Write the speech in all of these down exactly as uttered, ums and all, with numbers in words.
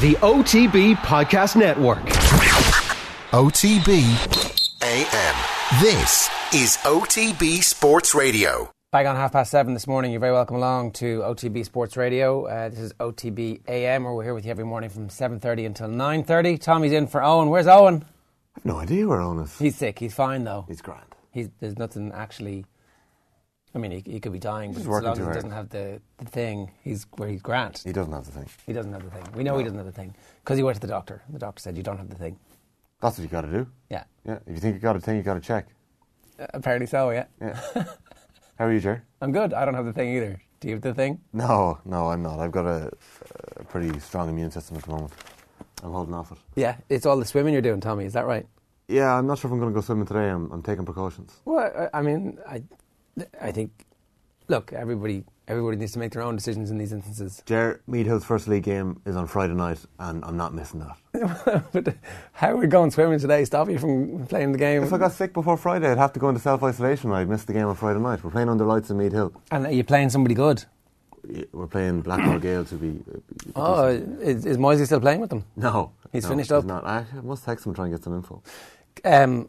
the O T B Podcast Network. O T B A M. This is O T B Sports Radio. Back on half past seven this morning. You're very welcome along to O T B Sports Radio. Uh, this is O T B A M, where we're here with you every morning from seven thirty until nine thirty. Tommy's in for Owen. Where's Owen? I have no idea where Owen is. He's sick. He's fine, though. He's grand. He's, there's nothing actually... I mean, he, he could be dying, but He's as long working as too he hard. doesn't have the, the thing, he's where he's grand. He doesn't have the thing. He doesn't have the thing. We know No. he doesn't have the thing. Because he went to the doctor. The doctor said, you don't have the thing. That's what you got to do. Yeah. Yeah. If you think you got a thing, you got to check. Uh, apparently so, yeah. Yeah. How are you, Jer? I'm good. I don't have the thing either. Do you have the thing? No, no, I'm not. I've got a, a pretty strong immune system at the moment. I'm holding off it. Yeah. It's all the swimming you're doing, Tommy. Is that right? Yeah, I'm not sure if I'm going to go swimming today. I'm, I'm taking precautions. Well, I, I mean, I, I think... Look, everybody everybody needs to make their own decisions in these instances. Jer, Mead Hill's first league game is on Friday night, and I'm not missing that. But how are we going swimming today? Stop you from playing the game? If I got sick before Friday, I'd have to go into self-isolation. I'd miss the game on Friday night. We're playing under lights in Mead Hill. And are you playing somebody good? We're playing Blackmore Gale to be... Uh, be Oh, decent. is, is Moisey still playing with them? No. He's no, finished he's up? Not. I must text him and try and get some info. Um,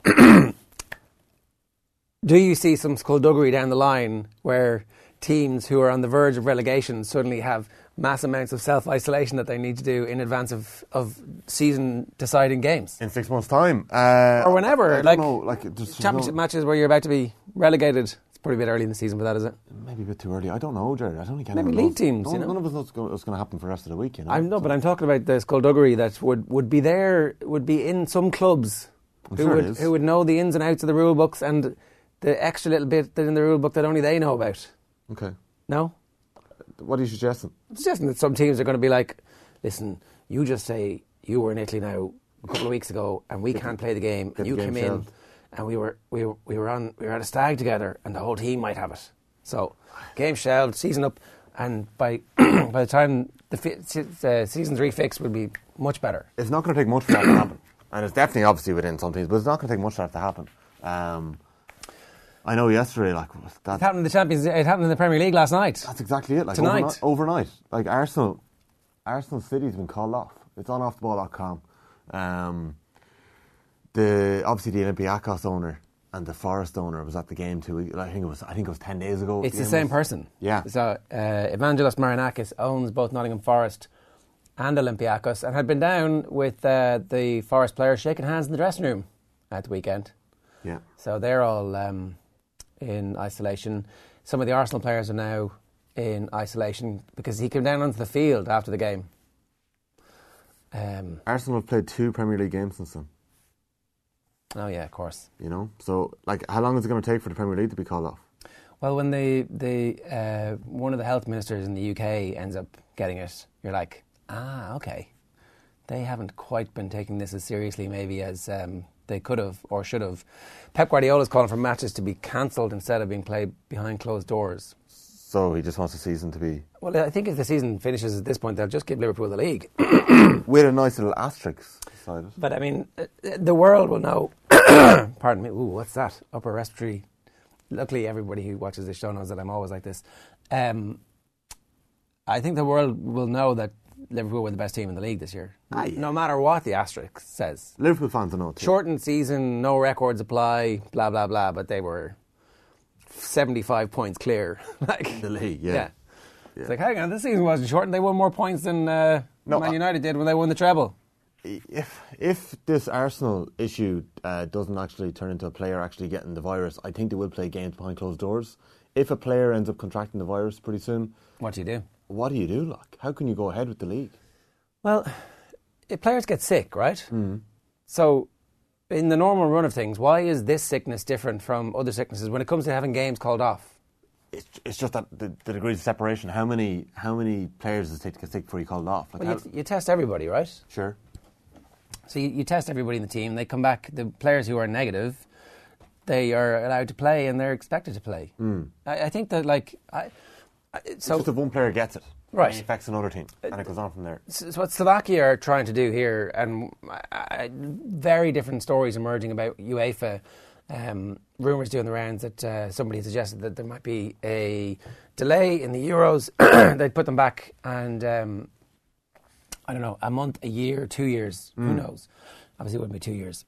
do you see some skullduggery down the line where teams who are on the verge of relegation suddenly have mass amounts of self-isolation that they need to do in advance of, of season-deciding games? In six months' time. Uh, Or whenever, I don't like, know, like there's- there's Championship no, matches where you're about to be relegated. It's probably a bit early in the season for that, is it? Maybe a bit too early. I don't know, Jared. I don't think Maybe anyone league knows. teams, No, you know? None of us knows what's going to happen for the rest of the week, you know? I know, So- but I'm talking about the skullduggery that would, would be there, would be in some clubs I'm who sure it would is. who would know the ins and outs of the rule books and the extra little bit that in the rule book that only they know about. Okay. No? What are you suggesting? I'm suggesting that some teams are going to be like, listen, you just say you were in Italy now a couple of weeks ago and we can't play the game get and the you game came in shelved. and we were we were we were on we were at a stag together and the whole team might have it. So game shelved, season up, and by by the time the fi- se- uh, season three fix would be much better. It's not going to take much for that to happen. And it's definitely obviously within some teams, but it's not going to take much for that to happen. Um, I know yesterday, like, that, It happened in the Champions. It happened in the Premier League last night. that's exactly it. Like Tonight. Overnight, overnight. Like Arsenal, Arsenal City's been called off. It's on off the ball dot com. Um, the obviously the Olympiacos owner and the Forest owner was at the game two. I think it was. I think it was ten days ago. It's the game same was. person. Yeah. So uh, Evangelos Marinakis owns both Nottingham Forest and Olympiacos and had been down with uh, the Forest players shaking hands in the dressing room at the weekend. Yeah. So they're all um, in isolation. Some of the Arsenal players are now in isolation because he came down onto the field after the game. Um, Arsenal have played two Premier League games since then. oh yeah, of course. You know, so like, how long is it going to take for the Premier League to be called off? Well, when the the uh, one of the health ministers in the U K ends up getting it, you're like, ah, okay. They haven't quite been taking this as seriously maybe as um, they could have or should have. Pep Guardiola's calling for matches to be cancelled instead of being played behind closed doors. So he just wants the season to be Well, I think if the season finishes at this point, they'll just give Liverpool the league. with a nice little asterisk beside it. But I mean, uh, the world will know. Pardon me. Ooh, what's that? Upper respiratory. Luckily, everybody who watches this show knows that I'm always like this. Um, I think the world will know that Liverpool were the best team in the league this year. Ah, yeah. No matter what the asterisk says. Liverpool fans will know too. Shortened season, no records apply, blah, blah, blah. But they were seventy-five points clear. like The league, yeah. yeah. It's like, hang on, this season wasn't shortened. They won more points than uh, No, Man I- United did when they won the treble. If if this Arsenal issue uh, doesn't actually turn into a player actually getting the virus, I think they will play games behind closed doors. If a player ends up contracting the virus pretty soon, What do you do? what do you do? Like, how can you go ahead with the league? Well, if players get sick, right? Mm. So, in the normal run of things, why is this sickness different from other sicknesses when it comes to having games called off? It's, it's just that the, the degrees of separation. How many how many players does it take to get sick before you call it off? Like, Well, how, you, you test everybody, right? sure. So you, you test everybody in the team. They come back. The players who are negative, they are allowed to play and they're expected to play. Mm. I, I think that, like, I, I, so It's just if one player gets it, Right. it affects another team, and it goes on from there. So what Slovakia are trying to do here, and uh, very different stories emerging about UEFA. Um, rumours doing the rounds that uh, somebody suggested that there might be a delay in the Euros. They'd put them back, and um, I don't know, a month, a year, two years, mm. who knows? Obviously it wouldn't be two years.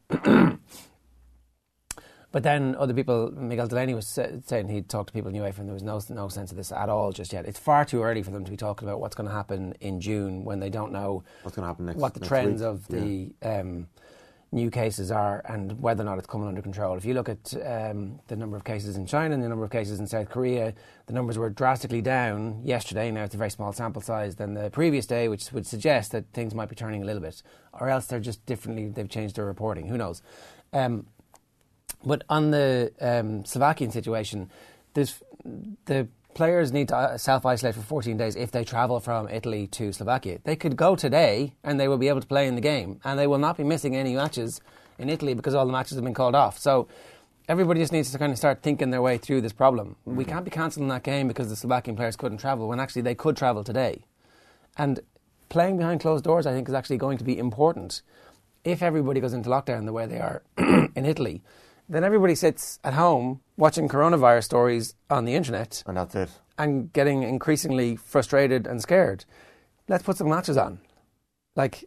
But then other people, Miguel Delaney was saying he'd talked to people in UEFA and there was no no sense of this at all just yet. It's far too early for them to be talking about what's going to happen in June when they don't know what's going to happen next, what the next trends week. of the um, new cases are and whether or not it's coming under control. If you look at um, the number of cases in China and the number of cases in South Korea, the numbers were drastically down yesterday. Now it's a very small sample size than the previous day, which would suggest that things might be turning a little bit. Or else they're just differently, they've changed their reporting. Who knows? Um, But on the um, Slovakian situation, there's, the players need to self-isolate for fourteen days if they travel from Italy to Slovakia. They could go today and they will be able to play in the game and they will not be missing any matches in Italy because all the matches have been called off. So everybody just needs to kind of start thinking their way through this problem. Mm-hmm. We can't be cancelling that game because the Slovakian players couldn't travel when actually they could travel today. And playing behind closed doors, I think, is actually going to be important. If everybody goes into lockdown the way they are in Italy, then everybody sits at home watching coronavirus stories on the internet. And that's it. And getting increasingly frustrated and scared. Let's put some matches on. Like,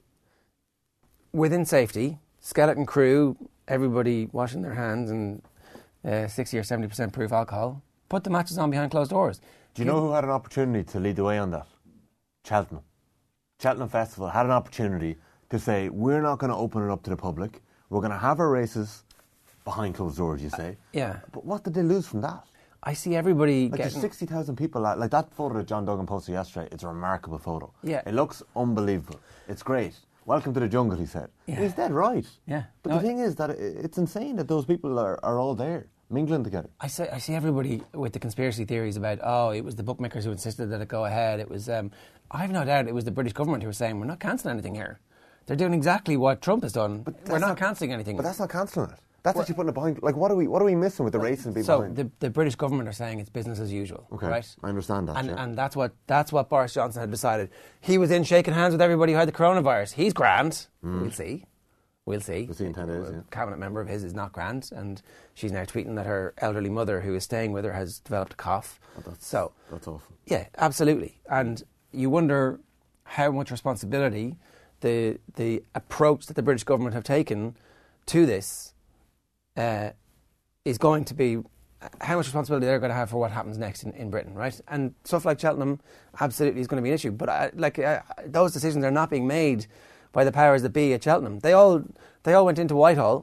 within safety, skeleton crew, everybody washing their hands and uh, sixty or seventy percent proof alcohol. Put the matches on behind closed doors. Do you know who had an opportunity to lead the way on that? Cheltenham. Cheltenham Festival had an opportunity to say, we're not going to open it up to the public. We're going to have our races behind closed doors, you say. Uh, yeah. But what did they lose from that? I see everybody like getting... there's sixty thousand people, like, like that photo that John Duggan posted yesterday, it's a remarkable photo. Yeah. It looks unbelievable. It's great. Welcome to the jungle, he said. Yeah. He's dead right. Yeah. But no, the thing is that it, it's insane that those people are, are all there, mingling together. I say, I see everybody with the conspiracy theories about, oh, it was the bookmakers who insisted that it go ahead. It was, um, I have no doubt it was the British government who were saying, we're not cancelling anything here. They're doing exactly what Trump has done. But we're not, not cancelling anything. But that's not cancelling it. That's well, actually putting it behind. Like, what are we? What are we missing with the race and being so behind? So the, the British government are saying it's business as usual. Okay, right? I understand that. And, yeah. and that's what that's what Boris Johnson had decided. He was in shaking hands with everybody who had the coronavirus. He's grand. Mm. We'll see. We'll see. We'll see in ten days. A yeah. cabinet member of his is not grand, and she's now tweeting that her elderly mother, who is staying with her, has developed a cough. Oh, that's, so that's awful. Yeah, absolutely. And you wonder how much responsibility the the approach that the British government have taken to this uh, is going to be, how much responsibility they're going to have for what happens next in, in Britain, right? And stuff like Cheltenham absolutely is going to be an issue. But uh, like uh, those decisions are not being made by the powers that be at Cheltenham. They all they all went into Whitehall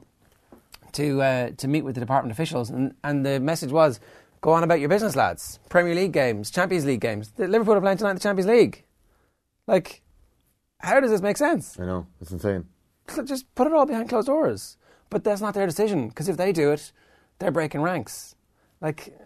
to uh, to meet with the department officials, and, and the message was, go on about your business, lads. Premier League games, Champions League games. The Liverpool are playing tonight in the Champions League. Like, how does this make sense? I know, it's insane. Just put it all behind closed doors. But that's not their decision, because if they do it, they're breaking ranks. Like,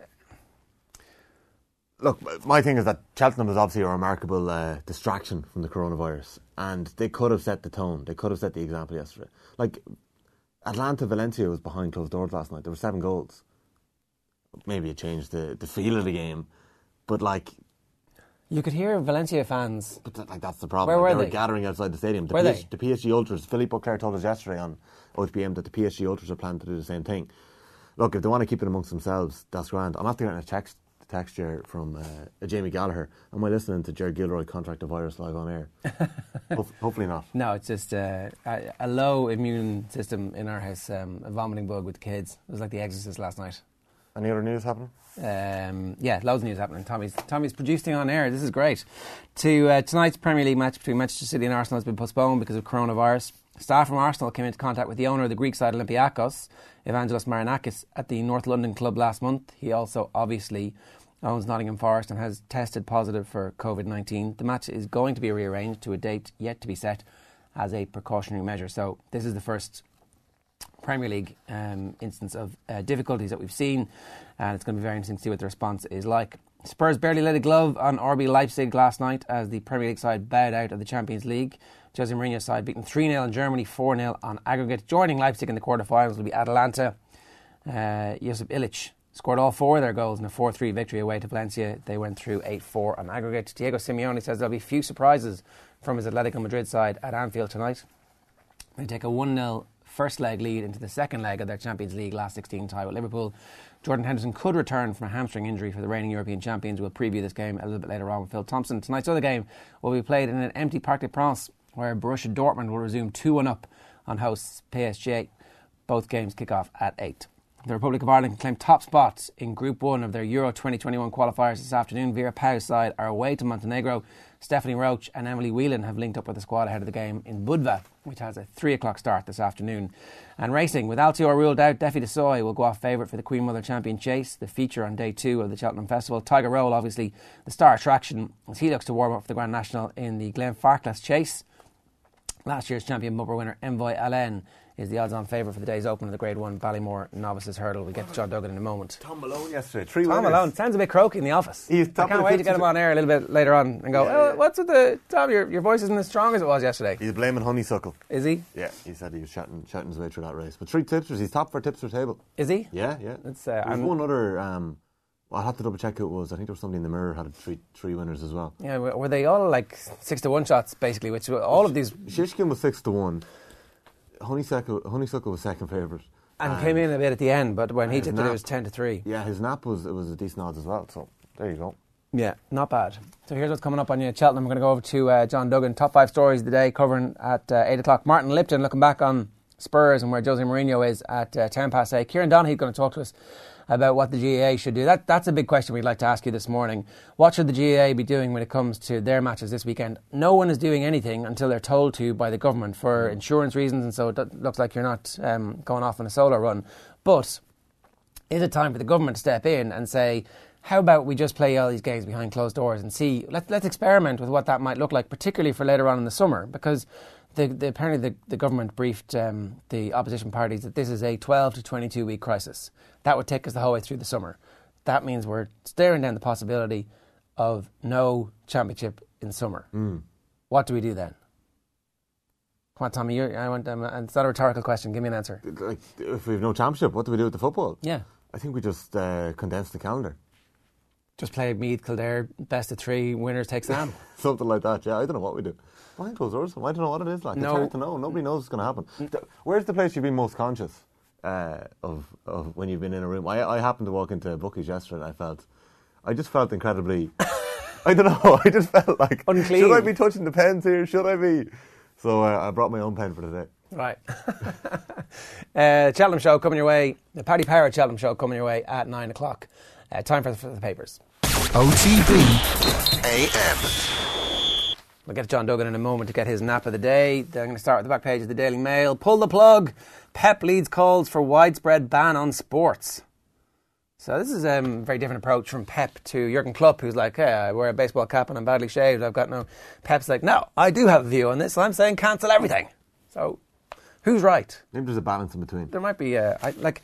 look, my thing is that Cheltenham is obviously a remarkable uh, distraction from the coronavirus, and they could have set the tone. They could have set the example yesterday. Like, Atlanta Valencia was behind closed doors last night. There were seven goals. Maybe it changed the, the feel of the game, but like, you could hear Valencia fans. But th- like that's the problem. Where were they they? were gathering outside the stadium. The were P S- they? The P S G Ultras. Philippe Auclair told us yesterday on O T B M that the P S G Ultras are planning to do the same thing. Look, if they want to keep it amongst themselves, that's grand. I'm after getting a text, text here from uh, a Jamie Gallagher. Am I listening to Ger Gilroy contract a virus live on air? Ho- hopefully not. No, it's just uh, a, a low immune system in our house. Um, a vomiting bug with the kids. It was like The Exorcist last night. Any other news happening? Um, yeah, loads of news happening. Tommy's Tommy's producing on air. This is great. To uh, tonight's Premier League match between Manchester City and Arsenal has been postponed because of coronavirus. Staff from Arsenal came into contact with the owner of the Greek side Olympiacos, Evangelos Marinakis, at the North London club last month. He also obviously owns Nottingham Forest and has tested positive for covid nineteen. The match is going to be rearranged to a date yet to be set as a precautionary measure. So this is the first Premier League um, instance of uh, difficulties that we've seen, and it's going to be very interesting to see what the response is like. Spurs barely laid a glove on R B Leipzig last night as the Premier League side bowed out of the Champions League. Jose Mourinho's side beaten three nil in Germany, four nil on aggregate. Joining Leipzig in the quarterfinals will be Atalanta. Uh, Josip Ilic scored all four of their goals in a four three victory away to Valencia. They went through eight four on aggregate. Diego Simeone says there'll be few surprises from his Atletico Madrid side at Anfield tonight. They take a one nil first leg lead into the second leg of their Champions League last sixteen tie with Liverpool. Jordan Henderson could return from a hamstring injury for the reigning European champions. We'll preview this game a little bit later on with Phil Thompson. Tonight's other game will be played in an empty Parc des Princes, where Borussia Dortmund will resume two one up on hosts P S G. Both games kick off at eight. The Republic of Ireland can claim top spots in Group one of their Euro twenty twenty-one qualifiers this afternoon. Vera Pau's side are away to Montenegro. Stephanie Roach and Emily Whelan have linked up with the squad ahead of the game in Budva, which has a three o'clock start this afternoon. And racing, with Altior ruled out, Defi Desoy will go off favourite for the Queen Mother Champion Chase, the feature on day two of the Cheltenham Festival. Tiger Roll, obviously the star attraction, as he looks to warm up for the Grand National in the Glenfarclas Chase. Last year's champion bumper winner Envoy Allen is the odds-on favourite for the day's open of the Grade one Ballymore Novices Hurdle. We'll get to John Duggan in a moment. Tom Malone yesterday, three Tom winners. Malone sounds a bit croaky in the office. He's top I can't of wait the to get him on air a little bit later on and go, Yeah, oh, yeah. what's with the... Tom, your, your voice isn't as strong as it was yesterday. He's blaming honeysuckle. Is he? Yeah, he said he was shouting, shouting his way through that race. But three tipsters, he's top for tipster table. Is he? Yeah, yeah. It's, uh, There's I'm- one other, um, well, I'll have to double check who it was. I think there was somebody in the Mirror had three three winners as well. Yeah, were were they all like six to one shots, basically, which were all of these... Shishkin was six to one. Honeysuckle, honeysuckle was second favourite. And came in a bit at the end, but when he his tipped it, it nap- was ten to three. Yeah, his nap was it was a decent odds as well. So there you go. Yeah, not bad. So here's what's coming up on you at Cheltenham. We're going to go over to uh, John Duggan. Top five stories of the day, covering at uh, eight o'clock. Martin Lipton looking back on Spurs and where Jose Mourinho is at uh, ten past eight. Kieran Donaghy going to talk to us about what the G A A should do. That That's a big question we'd like to ask you this morning. What should the G A A be doing when it comes to their matches this weekend? No one is doing anything until they're told to by the government for insurance reasons, and so it looks like you're not um, going off on a solo run. But is it time for the government to step in and say, how about we just play all these games behind closed doors and see, let, let's experiment with what that might look like, particularly for later on in the summer, because the, the, apparently the, the government briefed um, the opposition parties that this is a twelve to twenty-two week crisis. That would take us the whole way through the summer. That means we're staring down the possibility of no championship in summer. Mm. What do we do then? Come on, Tommy, you're, I want, um, it's not a rhetorical question. Give me an answer. Like, if we have no championship, what do we do with the football? Yeah. I think we just uh, condense the calendar. Just play Meath, Kildare, best of three, winners take Sam. Something like that, yeah. I don't know what we do. Behind closed doors, I don't know what it is like. No. It's hard to know. Nobody knows what's going to happen. Th- Where's the place you've been most conscious uh, of, of when you've been in a room? I, I happened to walk into Bucky's yesterday and I felt, I just felt incredibly, I don't know, I just felt like, Unclean. should I be touching the pens here? Should I be? So uh, I brought my own pen for today. Right. uh, Cheltenham Show coming your way. The Paddy Power Cheltenham Show coming your way at nine o'clock. Uh, time for the, for the papers. O T B A M. We'll get to John Duggan in a moment to get his nap of the day. They're going to start with the back page of the Daily Mail. Pull the plug. Pep leads calls for widespread ban on sports. So this is um, a very different approach from Pep to Jurgen Klopp, who's like, hey, I wear a baseball cap and I'm badly shaved. I've got no... Pep's like, no, I do have a view on this. So I'm saying cancel everything. So who's right? Maybe there's a balance in between. There might be, uh, I, like,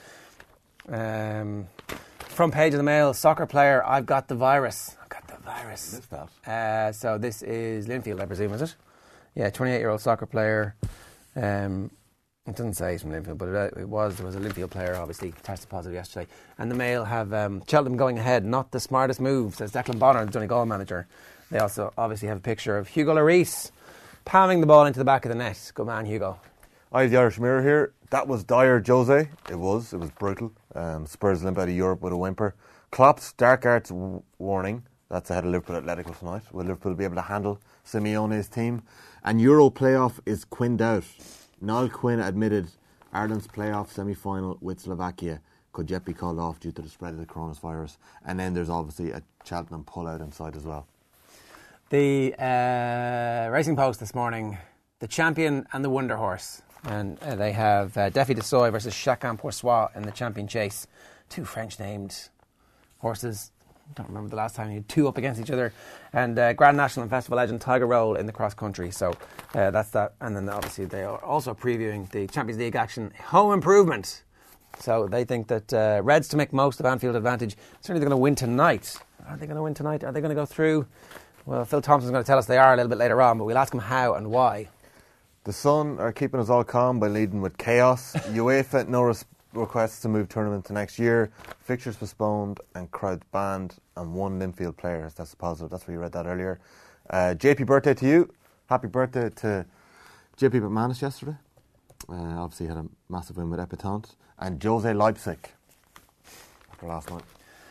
um, front page of the Mail, soccer player, I've got the virus. I've got the virus. Missed that. Uh, so this is Linfield, I presume, is it? Yeah, twenty-eight-year-old soccer player. Um, it doesn't say he's from Linfield, but it, it was. There was a Linfield player, obviously, tested positive yesterday. And the Mail have um, Cheltenham going ahead, not the smartest move, says Declan Bonner, the Donegal manager. They also obviously have a picture of Hugo Lloris palming the ball into the back of the net. Good man, Hugo. I have the Irish Mirror here. That was dire, Jose. It was. It was brutal. Um, Spurs limp out of Europe with a whimper. Klopp's dark arts w- warning. That's ahead of Liverpool Atletico tonight. Will Liverpool be able to handle Simeone's team? And Euro playoff is quinned out. Niall Quinn admitted Ireland's playoff semi-final with Slovakia could yet be called off due to the spread of the coronavirus. And then there's obviously a Cheltenham pull-out inside as well. The uh, Racing Post this morning, the champion and the wonder horse. And uh, they have uh, Defi Desoy versus Chacun Pour Soi in the champion chase. Two French-named horses. I don't remember the last time you had two up against each other. And uh, Grand National and Festival legend Tiger Roll in the cross-country. So uh, that's that. And then obviously they are also previewing the Champions League action, home improvement. So they think that uh, Reds to make most of Anfield advantage. Certainly they're going to win tonight. Are they going to win tonight? Are they going to go through? Well, Phil Thompson's going to tell us they are a little bit later on, but we'll ask him how and why. The Sun are keeping us all calm by leading with chaos. UEFA, no res- requests to move tournament to next year. Fixtures postponed and crowds banned, and one Linfield player. That's positive. That's where you read that earlier. Uh, J P, birthday to you. Happy birthday to J P McManus yesterday. Uh, obviously had a massive win with Epatante. And Jose Leipzig after last night.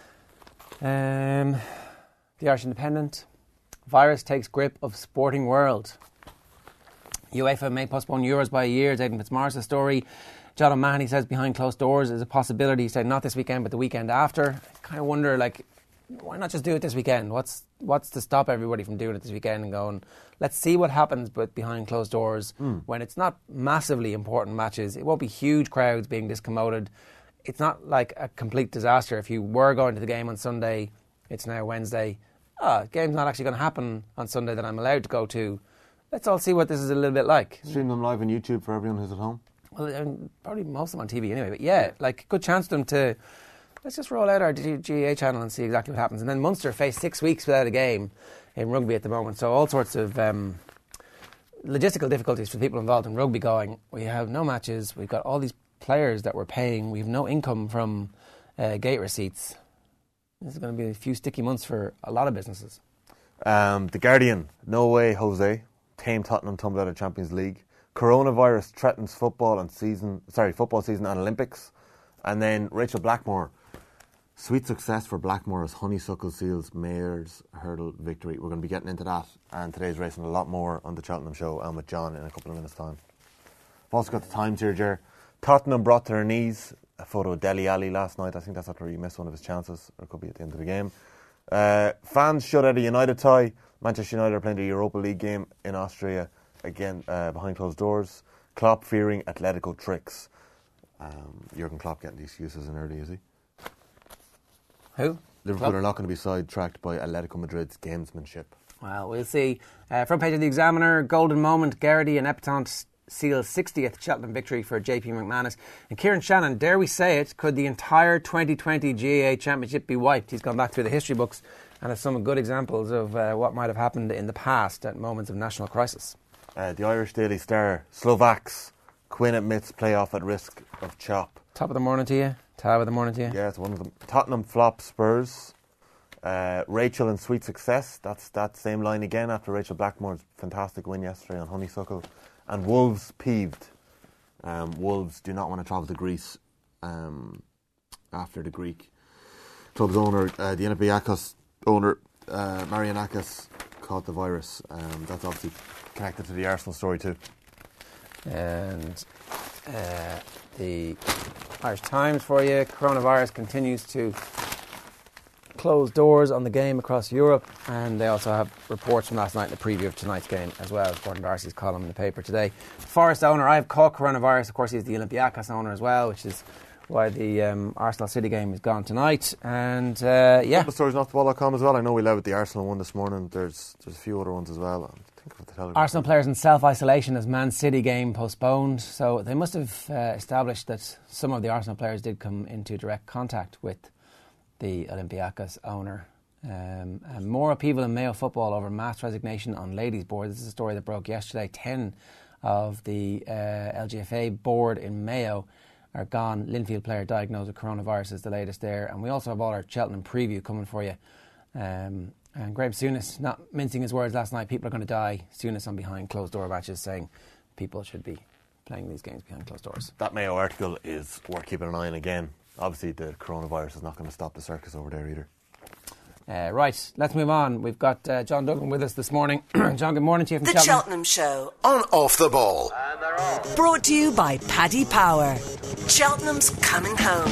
Um, the Irish Independent. Virus takes grip of sporting world. UEFA may postpone Euros by a year. Aidan Fitzmaurice's story. John O'Mahony says behind closed doors is a possibility. He said not this weekend, but the weekend after. I kind of wonder, like, why not just do it this weekend? What's what's to stop everybody from doing it this weekend and going, let's see what happens, but behind closed doors mm. when it's not massively important matches. It won't be huge crowds being discommoded. It's not like a complete disaster. If you were going to the game on Sunday, it's now Wednesday. Ah, oh, game's not actually going to happen on Sunday that I'm allowed to go to. Let's all see what this is a little bit like. Stream them live on YouTube for everyone who's at home? Well, um, probably most of them on T V anyway. But yeah, like, good chance for them to, let's just roll out our G A A channel and see exactly what happens. And then Munster face six weeks without a game in rugby at the moment. So all sorts of um, logistical difficulties for the people involved in rugby going, we have no matches, we've got all these players that we're paying, we have no income from uh, gate receipts. This is going to be a few sticky months for a lot of businesses. Um, the Guardian, no way, Jose. Tame Tottenham tumble out of Champions League. Coronavirus threatens football and season, sorry, football season and Olympics. And then Rachel Blackmore, sweet success for Blackmore as Honeysuckle Seals Mayor's Hurdle victory. We're going to be getting into that and today's race and a lot more on the Cheltenham Show and with John in a couple of minutes' time. I've also got the Times here, Ger. Tottenham brought to their knees. A photo of Dele Alli last night. I think that's after he missed one of his chances, or it could be at the end of the game. Uh, fans shut out a United tie. Manchester United are playing the Europa League game in Austria, again uh, behind closed doors. Klopp fearing Atletico tricks. Um, Jurgen Klopp getting the excuses in early, is he? Who? Liverpool Klopp? Are not going to be sidetracked by Atletico Madrid's gamesmanship. Well, we'll see. Uh, front page of the Examiner, golden moment, Garrity and Epatante seal sixtieth Cheltenham victory for J P McManus. And Kieran Shannon, dare we say it, could the entire twenty twenty G A A Championship be wiped? He's gone back through the history books and has some good examples of uh, what might have happened in the past at moments of national crisis. Uh, the Irish Daily Star, Slovaks, Quinn admits playoff at risk of chop. Top of the morning to you. Top of the morning to you. Yeah, it's one of them. Tottenham flop Spurs. Uh, Rachel in sweet success. That's that same line again after Rachel Blackmore's fantastic win yesterday on Honeysuckle. And Wolves peeved. Um, Wolves do not want to travel to Greece um, after the Greek club's owner, uh, the Olympiacos owner, uh, Marianakis, caught the virus. Um, that's obviously connected to the Arsenal story too. And uh, the Irish Times for you. Coronavirus continues to close doors on the game across Europe, and they also have reports from last night in the preview of tonight's game as well. Gordon Darcy's column in the paper today. Forest owner, I've caught coronavirus. Of course, he's the Olympiacos owner as well, which is why the um, Arsenal City game is gone tonight. And uh, yeah, the stories off the ball dot com as well. I know we led with the Arsenal one this morning. There's there's a few other ones as well. I think of the Telegraph. Arsenal players in self-isolation as Man City game postponed. So they must have uh, established that some of the Arsenal players did come into direct contact with the Olympiacos owner. Um, and more upheaval in Mayo football over mass resignation on ladies' board. This is a story that broke yesterday. Ten of the uh, L G F A board in Mayo are gone. Linfield player diagnosed with coronavirus is the latest there. And we also have all our Cheltenham preview coming for you. Um, and Graham Souness, not mincing his words last night, people are going to die. Souness on behind closed door matches saying people should be playing these games behind closed doors. That Mayo article is worth keeping an eye on again. Obviously, the coronavirus is not going to stop the circus over there either. Uh, right, let's move on. We've got uh, John Duggan with us this morning. John, good morning to you from The Cheltenham. Cheltenham Show on Off the Ball. Brought to you by Paddy Power. Cheltenham's coming home.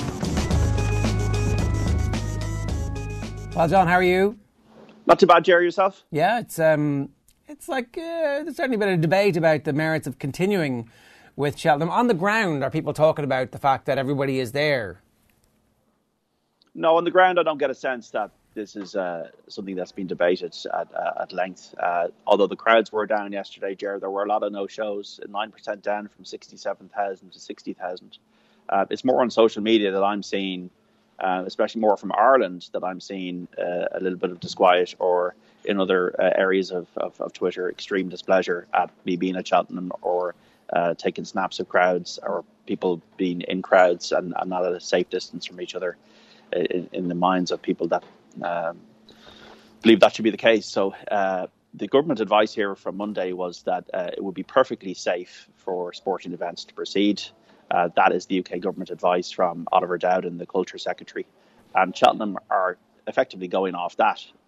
Well, John, how are you? Not too bad, Jerry, yourself? Yeah, it's um, it's like uh, there's certainly been a debate about the merits of continuing with Cheltenham. On the ground, are people talking about the fact that everybody is there? No, on the ground, I don't get a sense that this is uh, something that's been debated at, uh, at length. Uh, although the crowds were down yesterday, Jared, there were a lot of no-shows, nine percent down from sixty-seven thousand to sixty thousand. Uh, it's more on social media that I'm seeing, uh, especially more from Ireland, that I'm seeing uh, a little bit of disquiet, or in other uh, areas of, of, of Twitter, extreme displeasure at me being at Cheltenham, or uh, taking snaps of crowds, or people being in crowds and, and not at a safe distance from each other. In, in the minds of people that um, believe that should be the case. So uh, the government advice here from Monday was that uh, it would be perfectly safe for sporting events to proceed. Uh, that is the U K government advice from Oliver Dowden, the Culture Secretary. And Cheltenham are effectively going off that.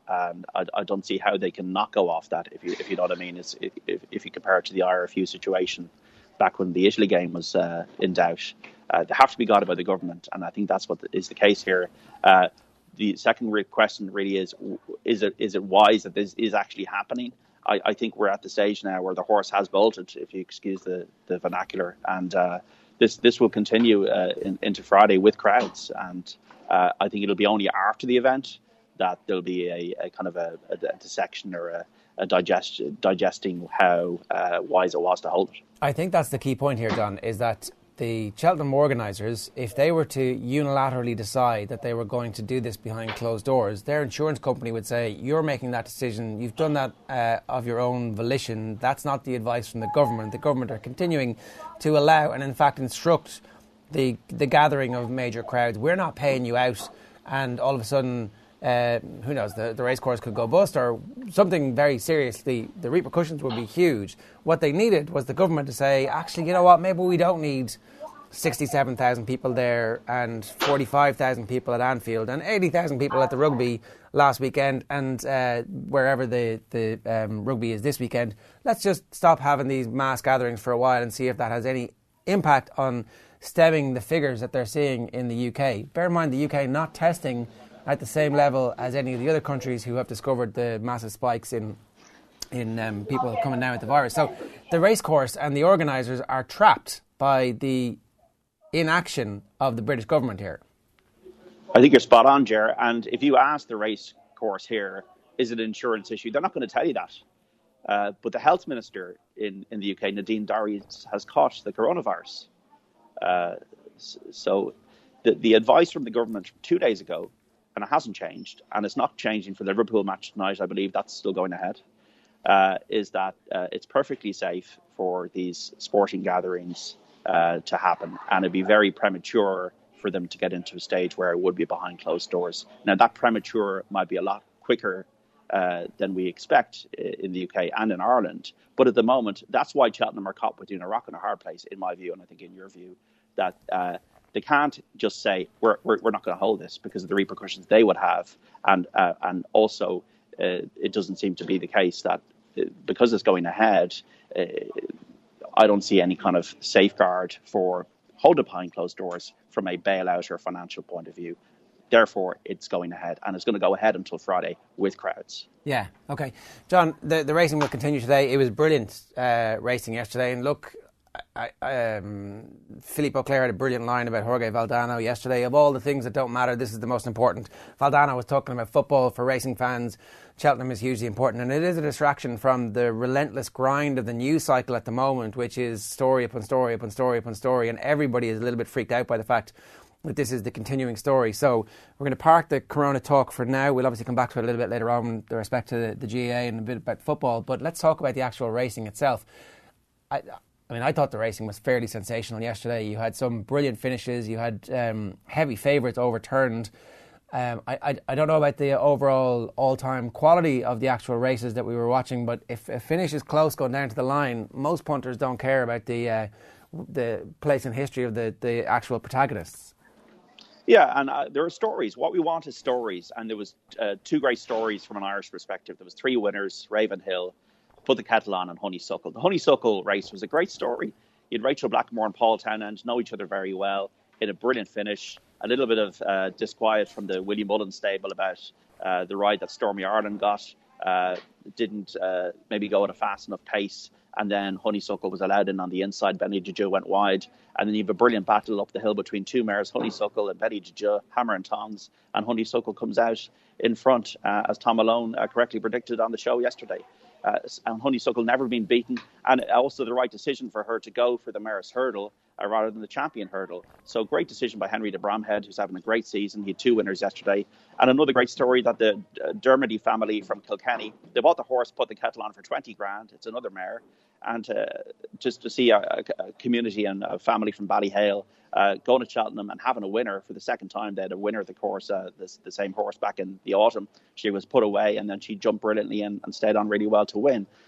and I, I don't see how they can not go off that. If you if you know what I mean, it's, if if you compare it to the I R F U situation back when the Italy game was uh, in doubt, uh, they have to be guided by the government, and I think that's what is the case here. Uh, the second question really is: is it is it wise that this is actually happening? I, I think we're at the stage now where the horse has bolted, if you excuse the, the vernacular, and uh, this this will continue uh, in, into Friday with crowds. And uh, I think it'll be only after the event that there'll be a, a kind of a, a dissection or a, a digest, digesting how uh, wise it was to hold it. I think that's the key point here, John, is that the Cheltenham organisers, if they were to unilaterally decide that they were going to do this behind closed doors, their insurance company would say, you're making that decision, you've done that uh, of your own volition, that's not the advice from the government. The government are continuing to allow and in fact instruct the the gathering of major crowds. We're not paying you out, and all of a sudden, uh, who knows, the, the racecourse could go bust or something very serious. The, the repercussions would be huge. What they needed was the government to say, actually, you know what, maybe we don't need sixty-seven thousand people there and forty-five thousand people at Anfield and eighty thousand people at the rugby last weekend and uh, wherever the, the um, rugby is this weekend. Let's just stop having these mass gatherings for a while and see if that has any impact on stemming the figures that they're seeing in the U K. Bear in mind, the U K not testing at the same level as any of the other countries who have discovered the massive spikes in in um, people coming down with the virus. So the racecourse and the organisers are trapped by the inaction of the British government here. I think you're spot on, Ger. And if you ask the race course here, is it an insurance issue? They're not going to tell you that. Uh, but the health minister in, in the U K, Nadine Dorries, has caught the coronavirus. Uh, so the, the advice from the government two days ago, and it hasn't changed, and it's not changing for the Liverpool match tonight, I believe that's still going ahead, uh, is that uh, it's perfectly safe for these sporting gatherings uh, to happen. And it'd be very premature for them to get into a stage where it would be behind closed doors. Now, that premature might be a lot quicker uh, than we expect in the U K and in Ireland. But at the moment, that's why Cheltenham are caught between a rock and a hard place, in my view, and I think in your view, that uh, they can't just say, we're, we're, we're not going to hold this because of the repercussions they would have. And, uh, and also, uh, it doesn't seem to be the case that uh, because it's going ahead, uh, I don't see any kind of safeguard for hold it behind closed doors from a bailout or financial point of view. Therefore, it's going ahead, and it's going to go ahead until Friday with crowds. Yeah, okay. John, the, the racing will continue today. It was brilliant uh, racing yesterday. And look, I, I, um, Philippe Auclair had a brilliant line about Jorge Valdano yesterday. Of all the things that don't matter, this is the most important. Valdano was talking about football for racing fans. Cheltenham is hugely important, and it is a distraction from the relentless grind of the news cycle at the moment, which is story upon story upon story upon story, and everybody is a little bit freaked out by the fact that this is the continuing story. So we're going to park the Corona talk for now. We'll obviously come back to it a little bit later on with respect to the, the G A A and a bit about football, but let's talk about the actual racing itself. I, I mean, I thought the racing was fairly sensational yesterday. You had some brilliant finishes. You had um, heavy favourites overturned. Um, I, I I don't know about the overall all-time quality of the actual races that we were watching, but if a finish is close going down to the line, most punters don't care about the uh, the place in history of the, the actual protagonists. Yeah, and uh, there are stories. What we want is stories, and there was uh, two great stories from an Irish perspective. There was three winners: Ravenhill, Put the Kettle On, and Honeysuckle. The Honeysuckle race was a great story. You had Rachel Blackmore and Paul Townend know each other very well. Hit a brilliant finish. A little bit of uh, disquiet from the Willie Mullen stable about uh, the ride that Stormy Ireland got. Uh, didn't uh, maybe go at a fast enough pace. And then Honeysuckle was allowed in on the inside. Benny Juju went wide. And then you have a brilliant battle up the hill between two mares, Honeysuckle and Benny Juju, hammer and tongs. And Honeysuckle comes out in front, uh, as Tom Malone uh, correctly predicted on the show yesterday. Uh, and Honeysuckle never been beaten. And also the right decision for her to go for the mare's hurdle uh, rather than the champion hurdle. So great decision by Henry de Bromhead, who's having a great season. He had two winners yesterday. And another great story that the uh, Dermody family from Kilkenny, they bought the horse, Put the Kettle On for twenty grand. It's another mare. And uh, just to see a, a community and a family from Ballyhale uh, going to Cheltenham and having a winner for the second time. They had a winner of the course, uh, this, the same horse back in the autumn. She was put away and then she jumped brilliantly and, and stayed on really well to win.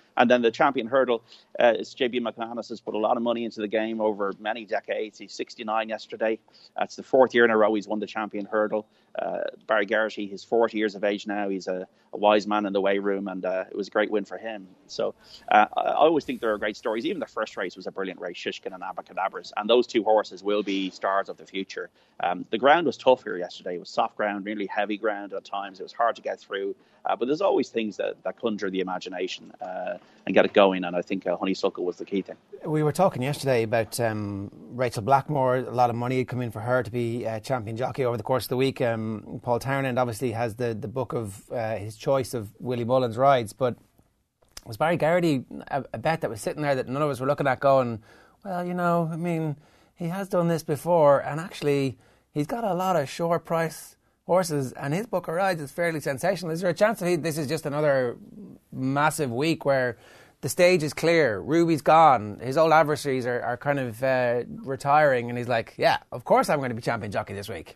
And then the champion hurdle uh, is J B McManus has put a lot of money into the game over many decades. He's sixty-nine yesterday. That's the fourth year in a row he's won the champion hurdle. Uh, Barry Geraghty, he's forty years of age now. He's a, a wise man in the weigh room, and uh, it was a great win for him. So uh, I always think there are great stories. Even the first race was a brilliant race, Shishkin and Abacadabras. And those two horses will be stars of the future. Um, the ground was tough here yesterday. It was soft ground, really heavy ground at times. It was hard to get through. Uh, but there's always things that, that conjure the imagination uh, and get it going. And I think uh, Honeysuckle was the key thing. We were talking yesterday about um, Rachel Blackmore. A lot of money had come in for her to be uh, champion jockey over the course of the week. Um, Paul Townend obviously has the, the book of uh, his choice of Willie Mullins rides. But was Barry Geraghty a, a bet that was sitting there that none of us were looking at going, well, you know, I mean, he has done this before. And actually, he's got a lot of short price horses, and his book of rides is fairly sensational. Is there a chance that he, this is just another massive week where the stage is clear, Ruby's gone, his old adversaries are, are kind of uh, retiring, and he's like, yeah, of course I'm going to be champion jockey this week?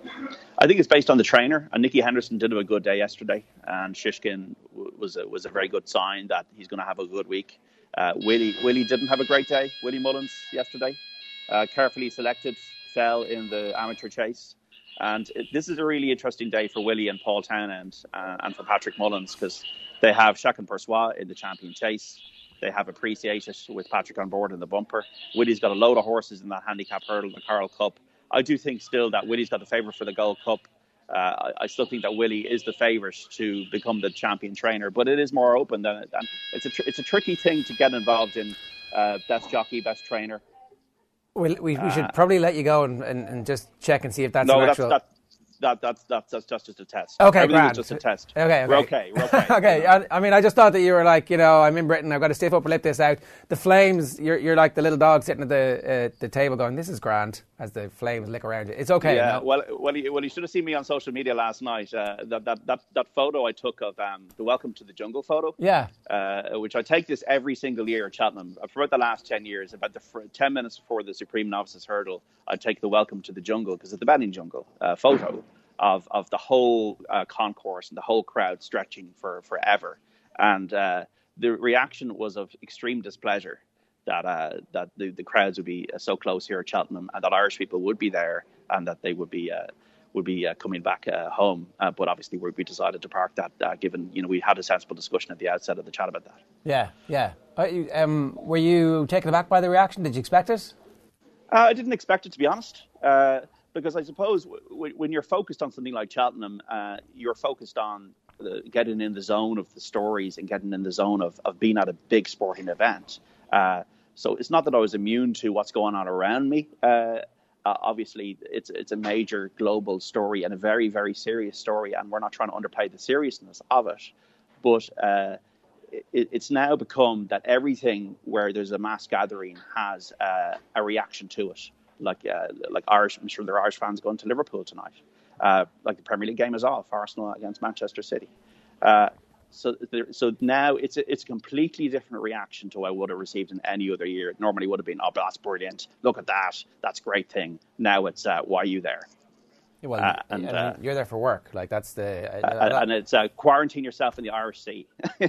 I think it's based on the trainer, and Nicky Henderson did have a good day yesterday, and Shishkin w- was a, was a very good sign that he's going to have a good week. Uh, Willie Willie didn't have a great day. Willie Mullins yesterday, uh, carefully selected, fell in the amateur chase. And it, this is a really interesting day for Willie and Paul Townend uh, and for Patrick Mullins, because they have Chacun Pour Soi in the champion chase. They have Appreciated with Patrick on board in the bumper. Willie's got a load of horses in that handicap hurdle, the Coral Cup. I do think still that Willie's got the favourite for the Gold Cup. Uh, I, I still think that Willie is the favourite to become the champion trainer, but it is more open than it. And it's a tr- it's a tricky thing to get involved in. Uh, best jockey, best trainer. Well, we, we uh, should probably let you go and, and, and just check and see if that's no, an that's, actual... that, that, that's, that's, that's, that's just a test. Okay, Everything grand. was just a test. Okay, okay. We're okay, we're okay. okay, I, I mean, I just thought that you were like, you know, I'm in Britain, I've got to stiff upper lip this out. The flames, you're you're like the little dog sitting at the uh, the table going, this is grand, as the flames lick around you. It's okay. Yeah, no? well, well, you, well, you should have seen me on social media last night. Uh, that, that, that, that photo I took of um, the Welcome to the Jungle photo. Yeah. Uh, which I take this every single year at Cheltenham. For about the last ten years, about the fr- ten minutes before the Supreme Novices Hurdle, I take the Welcome to the Jungle, because it's the Benning Jungle uh, photo of, of the whole uh, concourse and the whole crowd stretching for forever. And uh, the reaction was of extreme displeasure that uh, that the, the crowds would be uh, so close here at Cheltenham, and that Irish people would be there, and that they would be uh, would be uh, coming back uh, home. Uh, but obviously, we, we decided to park that, uh, given you know we had a sensible discussion at the outset of the chat about that. Yeah, yeah. Uh, you, um, were you taken aback by the reaction? Did you expect it? Uh, I didn't expect it, to be honest, uh, because I suppose w- w- when you're focused on something like Cheltenham, uh, you're focused on the, getting in the zone of the stories and getting in the zone of, of being at a big sporting event. Uh, so it's not that I was immune to what's going on around me. Uh, uh, obviously, it's it's a major global story and a very, very serious story, and we're not trying to underplay the seriousness of it. But uh, it, it's now become that everything where there's a mass gathering has uh, a reaction to it. Like uh, like Irish, I'm sure there are Irish fans going to Liverpool tonight. Uh, like the Premier League game is off, Arsenal against Manchester City. Uh, so there, so now it's a, it's a completely different reaction to what I would have received in any other year. It normally would have been, oh, that's brilliant. Look at that. That's a great thing. Now it's, uh, why are you there? Well, uh, and, and uh, you're there for work. Like that's the... Uh, uh, and it's uh, quarantine yourself in the Irish Sea.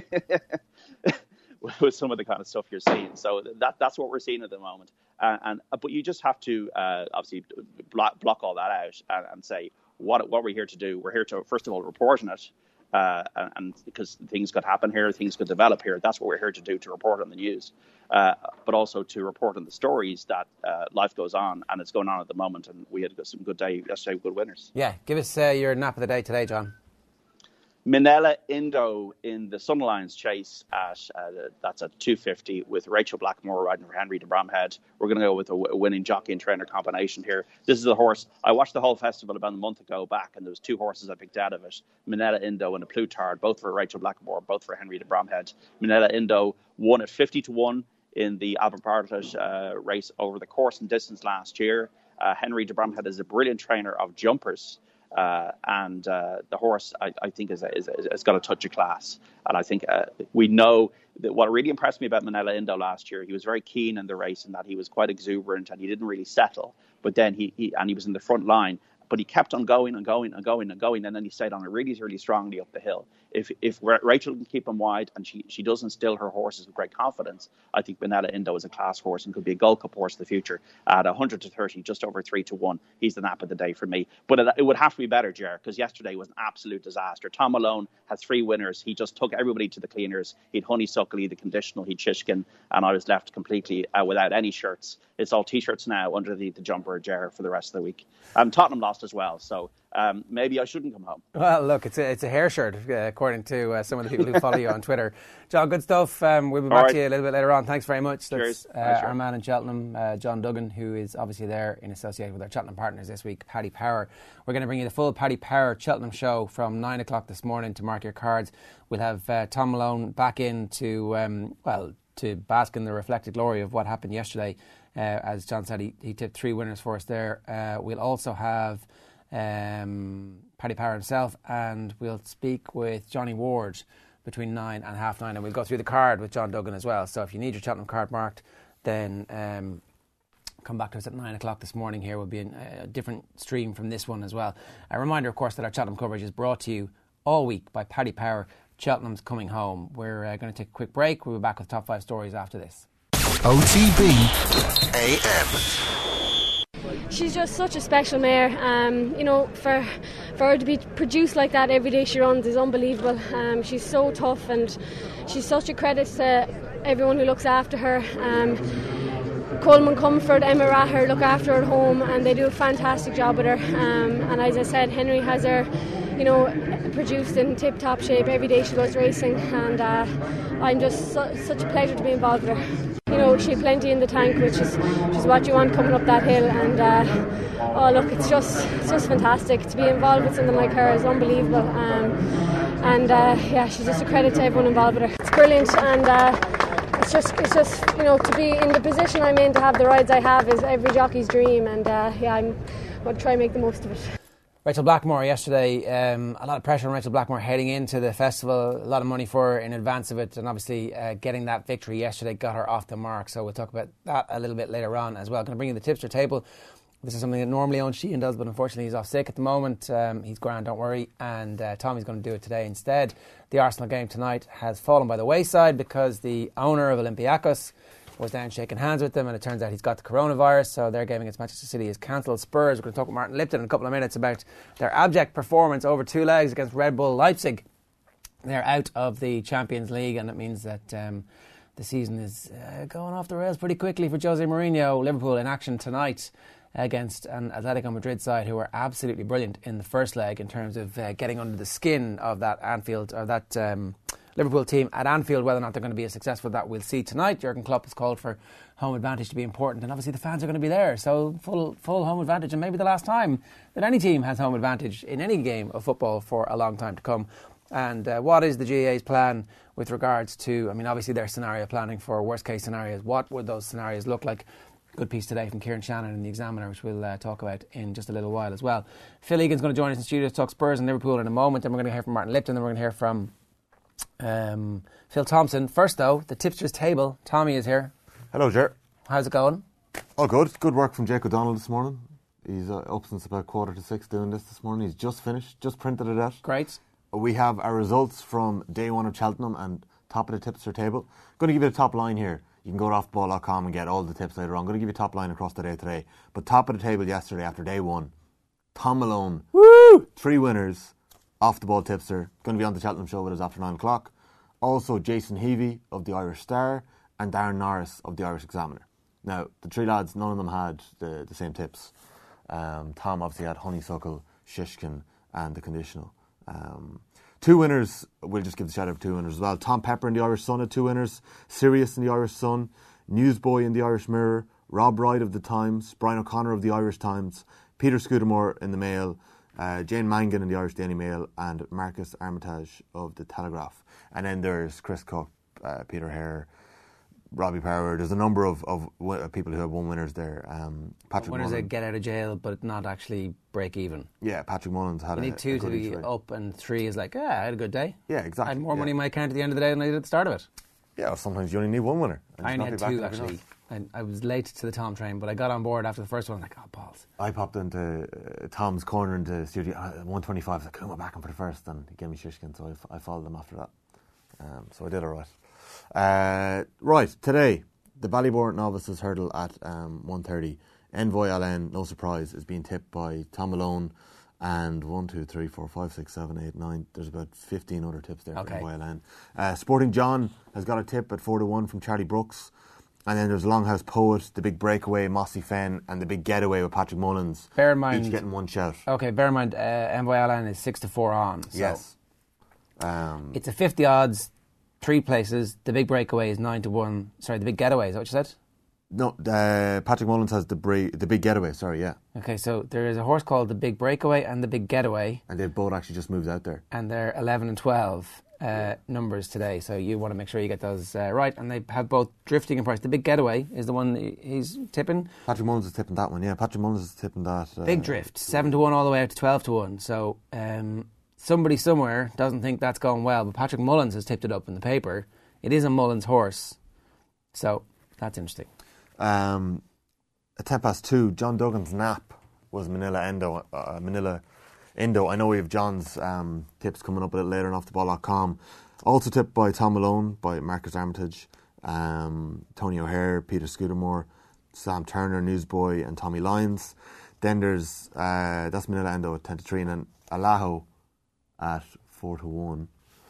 With some of the kind of stuff you're seeing. So that that's what we're seeing at the moment. Uh, and But you just have to uh, obviously block, block all that out and, and say, what what we're here to do. We're here to, first of all, report on it. Uh, and, and because things could happen here, things could develop here. That's what we're here to do, to report on the news. Uh, but also to report on the stories that uh, life goes on, and it's going on at the moment. And we had some good day yesterday, good winners. Yeah, give us uh, your nap of the day today, John. Minella Indo in the Sunlions chase at uh, that's at two fifty with Rachel Blackmore riding for Henry de Bromhead. We're going to go with a, w- a winning jockey and trainer combination here. This is a horse I watched the whole festival about a month ago back, and there was two horses I picked out of it: Minella Indo and a Plutard, both for Rachel Blackmore, both for Henry de Bromhead. Minella Indo won at fifty to one in the Albert Bartlett uh, race over the course and distance last year. Uh, Henry de Bromhead is a brilliant trainer of jumpers. Uh, and uh, the horse, I, I think, is, is, is, has got a touch of class. And I think uh, we know that what really impressed me about Minella Indo last year, he was very keen in the race, in that he was quite exuberant and he didn't really settle. But then he, he and he was in the front line. but he kept on going and going and going and going, and then he stayed on it really, really strongly up the hill. If if Rachel can keep him wide and she, she does instill her horses with great confidence, I think Benetta Indo is a class horse and could be a Gold Cup horse in the future. At one hundred to thirty, just over three to one, he's the nap of the day for me. But it, it would have to be better, Ger, because yesterday was an absolute disaster. Tom Malone had three winners. He just took everybody to the cleaners. He'd Honeysuckle, he'd the Conditional, he'd Shishkin, and I was left completely uh, without any shirts. It's all T-shirts now underneath the jumper, Ger, for the rest of the week. Um, Tottenham lost as well, so um, maybe I shouldn't come home. Well, look, it's a, it's a hair shirt, uh, according to uh, some of the people who follow you on Twitter. John, good stuff. Um, we'll be back right. to you a little bit later on. Thanks very much. That's Cheers. uh, Pleasure. our man in Cheltenham, uh, John Duggan, who is obviously there in association with our Cheltenham partners this week, Paddy Power. We're going to bring you the full Paddy Power Cheltenham show from nine o'clock this morning to mark your cards. We'll have uh, Tom Malone back in to, um, well, to bask in the reflected glory of what happened yesterday. Uh, as John said, he, he tipped three winners for us there. Uh, we'll also have um, Paddy Power himself, and we'll speak with Johnny Ward between nine and half nine, and we'll go through the card with John Duggan as well. So if you need your Cheltenham card marked, then um, come back to us at nine o'clock this morning. Here will be an, a different stream from this one as well. A reminder, of course, that our Cheltenham coverage is brought to you all week by Paddy Power. Cheltenham's coming home. We're uh, going to take a quick break. We'll be back with top five stories after this. O T B A M. She's just such a special mare. Um, you know, for for her to be produced like that every day she runs is unbelievable. Um, she's so tough, and she's such a credit to everyone who looks after her. Um, Coleman Comfort, Emma Raher look after her at home, and they do a fantastic job with her. Um, and as I said, Henry has her, you know, produced in tip-top shape every day she goes racing, and uh, I'm just su- such a pleasure to be involved with her. You know, she had plenty in the tank, which is which is what you want coming up that hill, and uh, oh look, it's just it's just fantastic to be involved with something like her is unbelievable. Um, and uh, yeah, she's just a credit to everyone involved with her. It's brilliant, and uh, it's just it's just you know, to be in the position I'm in, to have the rides I have, is every jockey's dream, and uh, yeah, I'm going to try and make the most of it. Rachel Blackmore yesterday, um, a lot of pressure on Rachel Blackmore heading into the festival, a lot of money for her in advance of it, and obviously uh, getting that victory yesterday got her off the mark, so we'll talk about that a little bit later on as well. Going to bring you the tipster table. This is something that normally Owen Sheehan does, but unfortunately he's off sick at the moment. Um, he's grand, don't worry, and uh, Tommy's going to do it today instead. The Arsenal game tonight has fallen by the wayside because the owner of Olympiacos was down shaking hands with them, and it turns out he's got the coronavirus, so their game against Manchester City is cancelled. Spurs, we're going to talk with Martin Lipton in a couple of minutes about their abject performance over two legs against Red Bull Leipzig. They're out of the Champions League, and it means that um, the season is uh, going off the rails pretty quickly for Jose Mourinho. Liverpool in action tonight against an Atletico Madrid side who were absolutely brilliant in the first leg in terms of uh, getting under the skin of that Anfield, or that um, Liverpool team at Anfield. Whether or not they're going to be as successful, that we'll see tonight. Jurgen Klopp has called for home advantage to be important, and obviously the fans are going to be there, so full full home advantage, and maybe the last time that any team has home advantage in any game of football for a long time to come. And uh, what is the G A A's plan with regards to, I mean, obviously they're scenario planning for worst case scenarios. What would those scenarios look like? Good piece today from Kieran Shannon in the Examiner, which we'll uh, talk about in just a little while as well. Phil Egan's going to join us in the studio to talk Spurs and Liverpool in a moment. Then we're going to hear from Martin Lipton. Then we're going to hear from um, Phil Thompson. First, though, the tipster's table. Tommy is here. Hello, Ger. How's it going? Oh, good. Good work from Jake O'Donnell this morning. He's uh, up since about quarter to six doing this this morning. He's just finished, just printed it out. Great. We have our results from day one of Cheltenham and top of the tipster table. Going to give you the top line here. You can go to off the ball dot com and get all the tips later on. I'm going to give you top line across the day today. But top of the table yesterday after day one, Tom Malone. Woo! Three winners, off the ball tipster. Going to be on the Cheltenham show with us after nine o'clock. Also Jason Heavey of the Irish Star and Darren Norris of the Irish Examiner. Now, the three lads, none of them had the, the same tips. Um, Tom obviously had Honeysuckle, Shishkin and the Conditional. Um, two winners, we'll just give the shout out for two winners as well. Tom Pepper in the Irish Sun had two winners. Sirius in the Irish Sun. Newsboy in the Irish Mirror. Rob Wright of the Times. Brian O'Connor of the Irish Times. Peter Scudamore in the Mail. Uh, Jane Mangan in the Irish Daily Mail. And Marcus Armitage of the Telegraph. And then there's Chris Cook, uh, Peter Hare, Robbie Power. There's a number of, of w- people who have won winners there. Um, Patrick Winners Mullen. that get out of jail but not actually break even. Yeah, Patrick Mullins had you a, need two a to good be each way. up, and three is like, yeah, I had a good day. Yeah, exactly. I had more yeah. money in my account at the end of the day than I did at the start of it. Yeah, well, sometimes you only need one winner. And I just only not had be two, back in every actually. night. And I was late to the Tom train, but I got on board after the first one. I'm like, oh, balls. I popped into uh, Tom's corner in the studio at one twenty-five. I was like, come on, back in for the first. And he gave me shishkin, so I, f- I followed him after that. Um, so I did all right. Uh, right, today, the Ballybor Novices hurdle at um, one thirty. Envoy Allen, no surprise, is being tipped by Tom Malone and one, two, three, four, five, six, seven, eight, nine. There's about fifteen other tips there Okay. for Envoy Allen. Uh, Sporting John has got a tip at four to one from Charlie Brooks. And then there's Longhouse Poet, the Big Breakaway, Mossy Fen, and the Big Getaway with Patrick Mullins. Bear in mind, each getting one shout. Okay, bear in mind, uh, Envoy Allen is six to four on. So Yes. Um, it's a fifty odds, three places. The Big Breakaway is nine to one. Sorry, the Big Getaway, is that what you said? no, uh, Patrick Mullins has the bra- the Big Getaway, sorry, yeah. Okay, so there is a horse called the Big Breakaway and the Big Getaway, And they've both actually just moved out there. and they're eleven and twelve uh, numbers today. So you want to make sure you get those uh, right. And they have both drifting in price. The Big Getaway is the one he- he's tipping. Patrick Mullins is tipping that one, yeah. Patrick Mullins is tipping that. Uh, Big drift, seven to one all the way out to twelve to one. So um, somebody somewhere doesn't think that's going well, but Patrick Mullins has tipped it up in the paper. It is a Mullins horse, so that's interesting. Um, at ten past two, John Duggan's nap was Manila Endo. Uh, Manila Indo. I know we have John's um, tips coming up a little later on off the ball dot com. Also tipped by Tom Malone, by Marcus Armitage, um, Tony O'Hare, Peter Scudamore, Sam Turner, Newsboy, and Tommy Lyons. Then there's uh, that's Manila Endo at ten to three, and then Alaho at four to one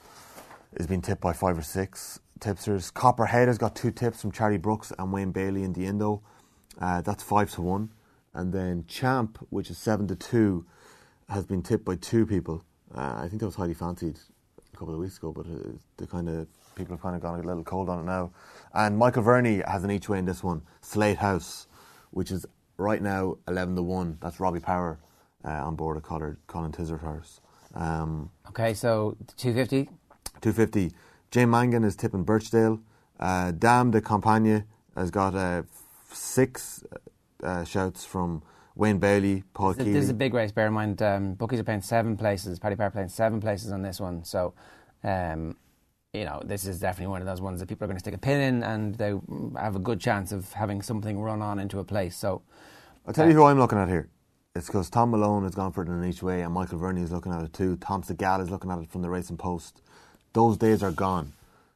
is being tipped by five or six tipsters. Copperhead has got two tips from Charlie Brooks and Wayne Bailey in the Indo. Uh, that's five to one. And then Champ, which is seven to two, has been tipped by two people. Uh, I think that was highly fancied a couple of weeks ago, but uh, the kind of people have kind of gone a little cold on it now. And Michael Verney has an each way in this one. Slate House, which is right now eleven to one. That's Robbie Power uh, on board of Colin, Colin Tizard horse. Um, Okay, so two fifty. two fifty. Jay Mangan is tipping Birchdale. Uh, Dam de Campagne has got uh, six uh, shouts from Wayne Bailey, Paul This, Keeley. this is a big race. Bear in mind, um, bookies are playing seven places. Paddy Power playing seven places on this one. So, um, you know, this is definitely one of those ones that people are going to stick a pin in, and they have a good chance of having something run on into a place. So, I'll tell you who I'm looking at here. It's because Tom Malone has gone for it in each way, and Michael Verney is looking at it too. Tom Segal is looking at it from the Racing Post. Those days are gone.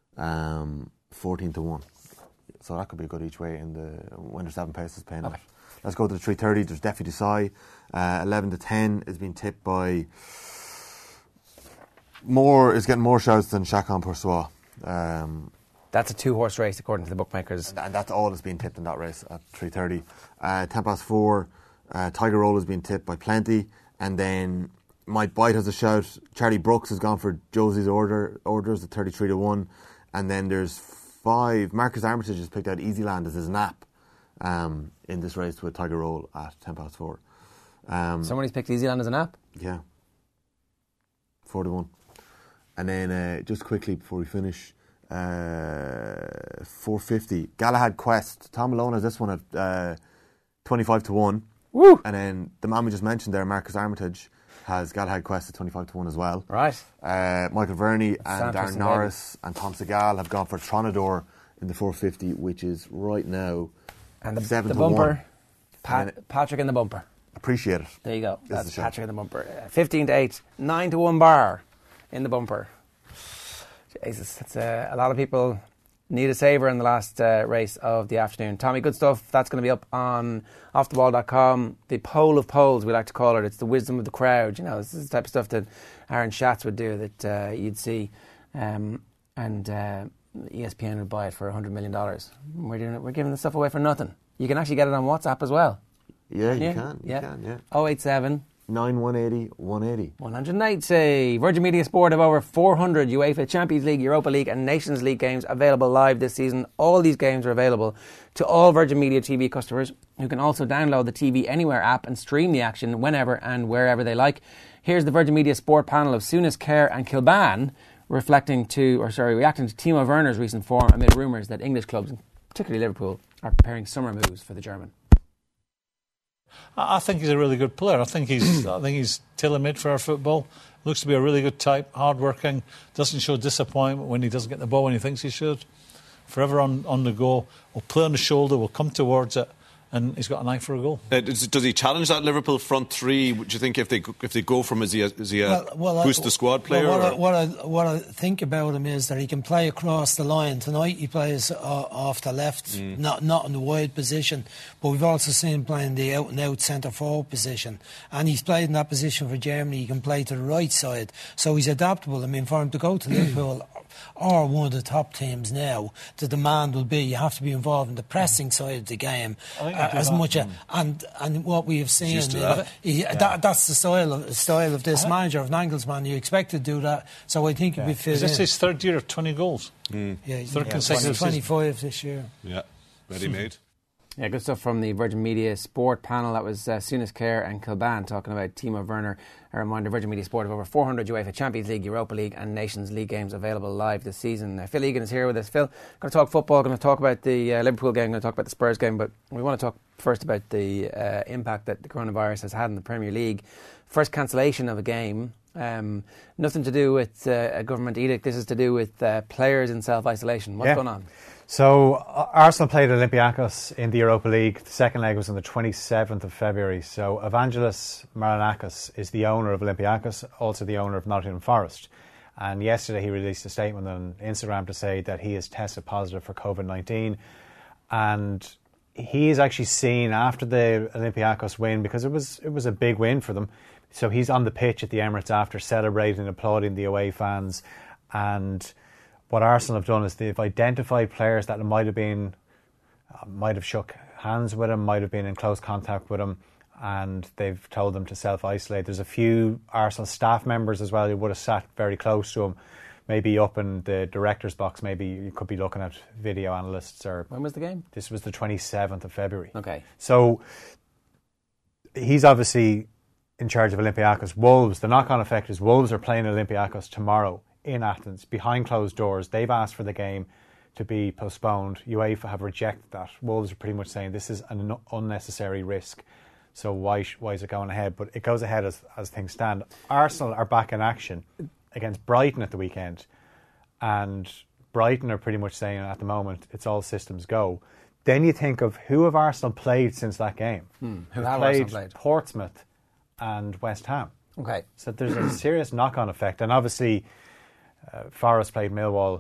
Um, fourteen to one. So that could be a good each way in the when there's seven places paying Okay. it. Let's go to the three thirty. There's Deputy Desai. Uh, eleven to ten is being tipped by more is getting more shouts than Chacon Poursois. Um, that's a two-horse race according to the bookmakers. and that's all that's being tipped in that race at three thirty. Uh, ten past four, uh, Tiger Roll is being tipped by Plenty, and then Might Bite has a shout. Charlie Brooks has gone for Josie's order orders at thirty-three to one, and then there's five. Marcus Armitage has picked out Easyland as his nap um, in this race with Tiger Roll at ten past four. Um, Somebody's picked Easyland as an app. yeah, four to one, and then uh, just quickly before we finish. Uh, four fifty. Galahad Quest. Tom Malone has this one at uh, twenty-five to one. Woo! And then the man we just mentioned there, Marcus Armitage, has Galahad Quest at twenty-five to one as well. Right. Uh, Michael Verney and Santos Darren and Norris and Tom Segal have gone for Tronador in the four fifty, which is right now And the, seven the to bumper, one. Pat, And Patrick in the bumper. Appreciate it. There you go. This That's is a show. Patrick in the bumper. Uh, fifteen to eight, nine to one bar in the bumper. Jesus, that's uh, a lot of people need a saver in the last uh, race of the afternoon. Tommy, good stuff. That's going to be up on off the ball dot com. The poll of polls, we like to call it. It's the wisdom of the crowd. You know, this is the type of stuff that Aaron Schatz would do that uh, you'd see, um, and uh, E S P N would buy it for a hundred million dollars. We're doing it. We're giving the stuff away for nothing. You can actually get it on WhatsApp as well. Yeah, you Yeah, can. You yeah. can, yeah. oh eight seven nine one eighty, one eighty. one eighty. Virgin Media Sport have over four hundred UEFA Champions League, Europa League and Nations League games available live this season. All these games are available to all Virgin Media T V customers who can also download the T V Anywhere app and stream the action whenever and wherever they like. Here's the Virgin Media Sport panel of Souness, Kerr and Kilban reflecting to, or sorry, reacting to Timo Werner's recent form amid rumours that English clubs, particularly Liverpool, are preparing summer moves for the German. I think he's a really good player. I think he's I think he's tailor-made for our football. Looks to be a really good type, hard-working, doesn't show disappointment when he doesn't get the ball when he thinks he should. forever on, on the go, will play on the shoulder, will come towards it, and he's got an eye for a goal. Uh, does, does he challenge that Liverpool front three? Do you think if they if they go from, is he a, is he a well, well, boost I, the squad player? Well, what, I, or? what, I, what I think about him is that he can play across the line. Tonight he plays uh, off the left, mm. not not in the wide position, but we've also seen him playing the out and out centre forward position, and he's played in that position for Germany. He can play to the right side, so he's adaptable. I mean, for him to go to Liverpool or one of the top teams now, the demand will be you have to be involved in the pressing side of the game uh, as much as, and and what we have seen uh, he, yeah. that, that's the style of style of this manager of Nagelsmann. You expect to do that, so I think yeah. we fit Is this in. his third year of twenty goals? Mm. Yeah, third yeah, consecutive twenty-five this year. Yeah, ready made. Yeah, good stuff from the Virgin Media Sport panel. That was uh, Souness Kerr and Kilban talking about Timo Werner. A reminder, Virgin Media Sport have over four hundred UEFA Champions League, Europa League and Nations League games available live this season. Uh, Phil Egan is here with us. Phil, going to talk football, going to talk about the uh, Liverpool game, going to talk about the Spurs game, but we want to talk first about the uh, impact that the coronavirus has had in the Premier League. First cancellation of a game. Um, nothing to do with uh, a government edict. This is to do with uh, players in self-isolation. What's yeah. going on? So uh, Arsenal played Olympiacos in the Europa League. The second leg was on the twenty-seventh of February. So Evangelos Marinakis is the owner of Olympiacos, also the owner of Nottingham Forest. And yesterday he released a statement on Instagram to say that he has tested positive for COVID nineteen. And he is actually seen after the Olympiacos win, because it was it was a big win for them. So he's on the pitch at the Emirates after, celebrating, applauding the away fans. And what Arsenal have done is they've identified players that might have been, uh, might have shook hands with him, might have been in close contact with him, and they've told them to self-isolate. There's a few Arsenal staff members as well who would have sat very close to him, maybe up in the director's box. Maybe you could be looking at video analysts. Or when was the game? This was the twenty-seventh of February. Okay. So he's obviously in charge of Olympiacos. Wolves, the knock-on effect is Wolves are playing Olympiacos tomorrow in Athens, behind closed doors. They've asked for the game to be postponed. UEFA have rejected that. Wolves are pretty much saying this is an unnecessary risk, so why sh- why is it going ahead? But it goes ahead as, as things stand. Arsenal are back in action against Brighton at the weekend, and Brighton are pretty much saying at the moment it's all systems go. Then you think of who have Arsenal played since that game. Hmm. Who They've have played, Arsenal played? Portsmouth and West Ham. Okay. So there's a serious knock-on effect, and obviously Uh, Forest played Millwall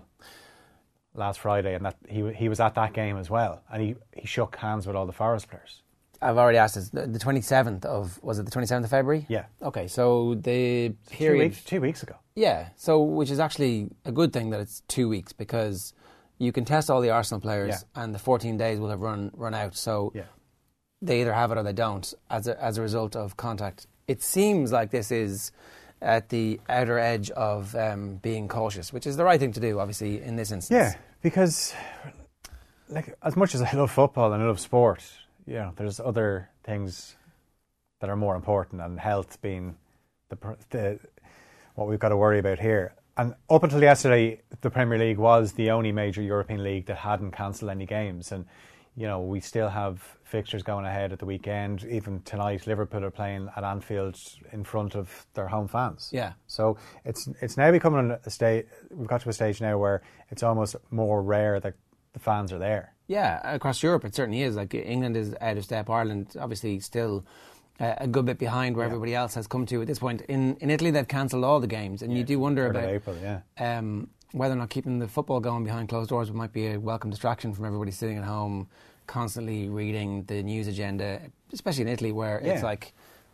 last Friday, and that he he was at that game as well, and he, he shook hands with all the Forest players. I've already asked this. The twenty-seventh of was it the twenty-seventh of February? Yeah. Okay, so the period two weeks, two weeks ago. Yeah, so which is actually a good thing that it's two weeks, because you can test all the Arsenal players, yeah. and the fourteen days will have run run out. So yeah. they either have it or they don't as a, as a result of contact. It seems like this is at the outer edge of um, being cautious, which is the right thing to do, obviously, in this instance. Yeah, because like as much as I love football and I love sport, you know, there's other things that are more important, and health being the, the what we've got to worry about here. And up until yesterday, the Premier League was the only major European league that hadn't cancelled any games, and you know, we still have fixtures going ahead at the weekend. Even tonight, Liverpool are playing at Anfield in front of their home fans. Yeah. So it's it's now becoming a stage. We've got to a stage now where it's almost more rare that the fans are there. Yeah, across Europe it certainly is. Like England is out of step. Ireland obviously still uh, a good bit behind where yeah. everybody else has come to at this point. In in Italy they've cancelled all the games, and yeah, you do wonder about April, yeah. um, whether or not keeping the football going behind closed doors might be a welcome distraction from everybody sitting at home, constantly reading the news agenda, especially in Italy, where yeah. it's like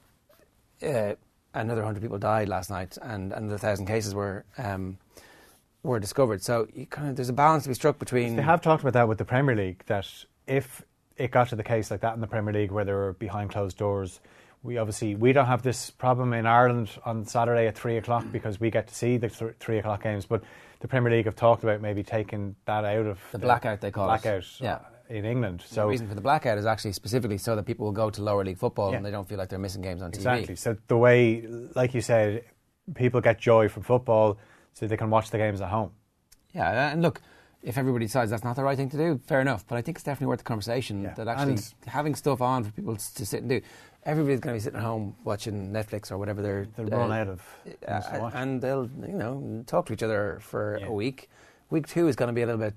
uh, another hundred people died last night, and, and a thousand cases were um, were discovered. So you kind of there's a balance to be struck between. They have talked about that with the Premier League, that if it got to the case like that in the Premier League where they were behind closed doors, we obviously we don't have this problem in Ireland on Saturday at three o'clock because we get to see the th- three o'clock games. But the Premier League have talked about maybe taking that out of the blackout. The they call blackout, it. Yeah. In England. So the reason for the blackout is actually specifically so that people will go to lower league football yeah. and they don't feel like they're missing games on exactly. T V. Exactly. So the way, like you said, people get joy from football so they can watch the games at home. Yeah, and look, if everybody decides that's not the right thing to do, fair enough. But I think it's definitely worth the conversation yeah. that actually and having stuff on for people to sit and do. Everybody's going to be sitting at home watching Netflix or whatever they're... They'll uh, run out of uh, to watch. And they'll, you know, talk to each other for yeah. a week. Week two is going to be a little bit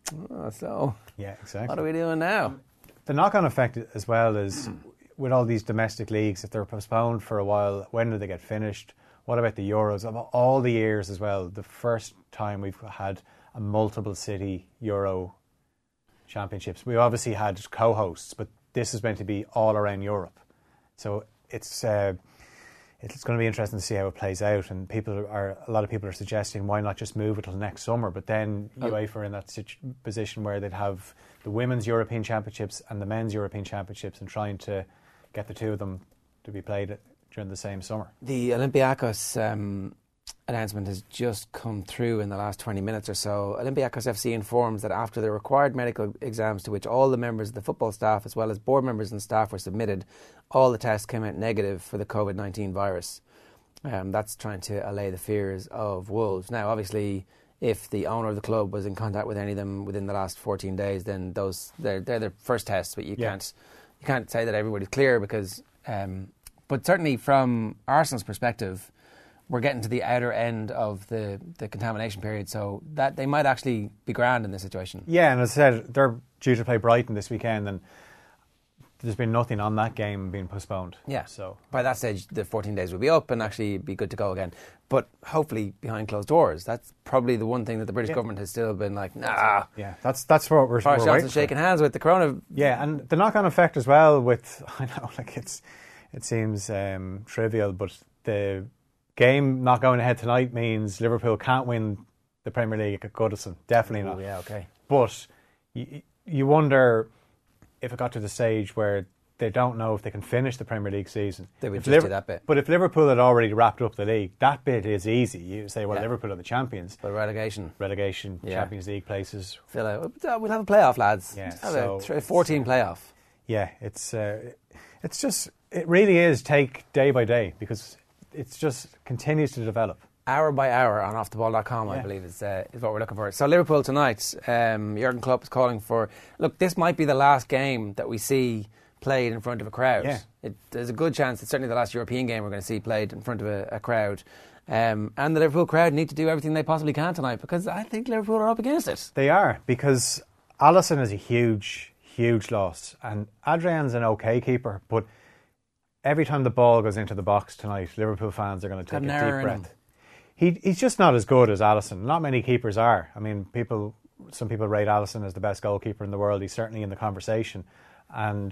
Oh, so, yeah, exactly. What are we doing now? The knock-on effect as well is with all these domestic leagues, if they're postponed for a while, when do they get finished? What about the Euros? Of all the years as well, the first time we've had a multiple city Euro championships. We obviously had co-hosts, but this is meant to be all around Europe. So it's uh, it's going to be interesting to see how it plays out. And people are a lot of people are suggesting why not just move it till next summer? But then oh. UEFA are in that situ- position where they'd have the women's European Championships and the men's European Championships, and trying to get the two of them to be played during the same summer. The Olympiacos um, announcement has just come through in the last twenty minutes or so. Olympiacos F C informs that after the required medical exams to which all the members of the football staff as well as board members and staff were submitted, all the tests came out negative for the COVID nineteen virus. Um, that's trying to allay the fears of Wolves. Now, obviously, if the owner of the club was in contact with any of them within the last fourteen days, then those they're, they're their first tests, but you yeah. can't you can't say that everybody's clear because... Um, but certainly from Arsenal's perspective, we're getting to the outer end of the, the contamination period, so that they might actually be grand in this situation. Yeah, and as I said, they're due to play Brighton this weekend, and there's been nothing on that game being postponed. Yeah, so by that stage, the fourteen days will be up and actually be good to go again. But hopefully behind closed doors. That's probably the one thing that the British yeah. government has still been like, nah. Yeah, that's that's what we're, Boris we're Johnson shaking for. hands with the corona. Yeah, and the knock-on effect as well with, I know, like it's it seems um, trivial, but the game not going ahead tonight means Liverpool can't win the Premier League at Goodison. Definitely Ooh, not. Yeah, okay. But you, you wonder if it got to the stage where they don't know if they can finish the Premier League season. They would if just Liver- do that bit. But if Liverpool had already wrapped up the league, that bit is easy. You say, well, yeah. Liverpool are the champions. But relegation. Relegation, yeah. Champions League places. Feel like, we'll have a playoff, lads. Yeah, have so a fourteen playoff. Yeah, it's uh, it's just, it really is take day by day because it just continues to develop. Hour by hour on off the ball dot com, yeah. I believe, is, uh, is what we're looking for. So Liverpool tonight, um, Jurgen Klopp is calling for... Look, this might be the last game that we see played in front of a crowd. Yeah. It, there's a good chance it's certainly the last European game we're going to see played in front of a, a crowd. Um, and the Liverpool crowd need to do everything they possibly can tonight because I think Liverpool are up against it. They are, because Alisson is a huge, huge loss. And Adrian's an okay keeper, but every time the ball goes into the box tonight, Liverpool fans are going to take a deep breath. He, he's just not as good as Alisson. Not many keepers are. I mean, people, some people rate Alisson as the best goalkeeper in the world. He's certainly in the conversation. And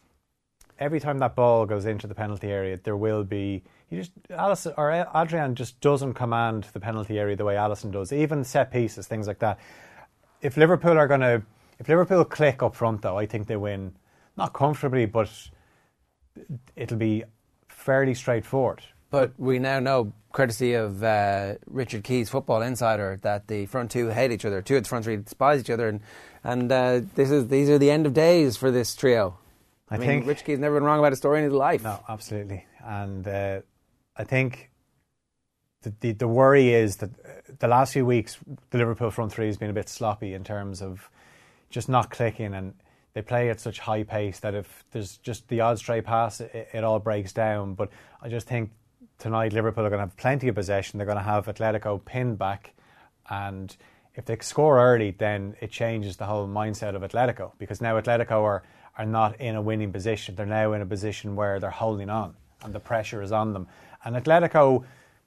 every time that ball goes into the penalty area, there will be... He just Alisson, or Adrian just doesn't command the penalty area the way Alisson does. Even set pieces, things like that. If Liverpool are going to... If Liverpool click up front, though, I think they win. Not comfortably, but it'll be fairly straightforward. But we now know, courtesy of uh, Richard Keys, Football Insider, that the front two hate each other. Two of the front three despise each other, and and uh, this is these are the end of days for this trio. I, I mean, think Richard Keys never been wrong about a story in his life. No, absolutely, and uh, I think the, the the worry is that the last few weeks the Liverpool front three has been a bit sloppy in terms of just not clicking, and they play at such high pace that if there's just the odd stray pass, it, it all breaks down. But I just think tonight Liverpool are going to have plenty of possession. They're going to have Atletico pinned back, and if they score early, then it changes the whole mindset of Atletico, because now Atletico are, are not in a winning position. They're now in a position where they're holding on and the pressure is on them. And Atletico,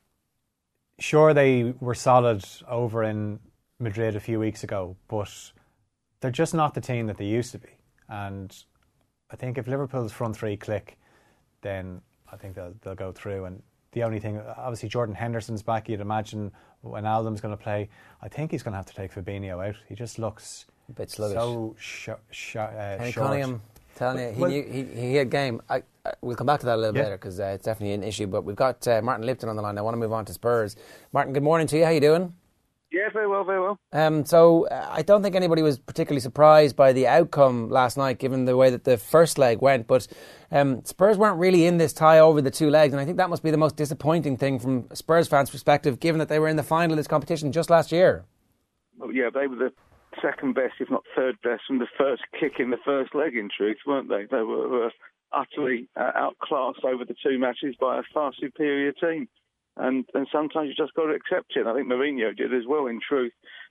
sure, they were solid over in Madrid a few weeks ago, but they're just not the team that they used to be. And I think if Liverpool's front three click, then I think they'll they'll go through. And the only thing, obviously Jordan Henderson's back. You'd imagine when Aldham's going to play, I think he's going to have to take Fabinho out. He just looks a bit sluggish. So sh- sh- uh, Kenny short. Cunningham, telling you, he, well, knew, he, he had game. I, I, we'll come back to that a little yeah. later because uh, it's definitely an issue. But we've got uh, Martin Lipton on the line. I want to move on to Spurs. Martin, good morning to you. How you doing? Yeah, very well, very well. Um, so uh, I don't think anybody was particularly surprised by the outcome last night, given the way that the first leg went. But um, Spurs weren't really in this tie over the two legs, and I think that must be the most disappointing thing from a Spurs fans' perspective, given that they were in the final of this competition just last year. Well, yeah, they were the second best, if not third best, from the first kick in the first leg, in truth, weren't they? They were, were utterly uh, outclassed over the two matches by a far superior team. And and sometimes you just got to accept it. I think Mourinho did as well, in truth.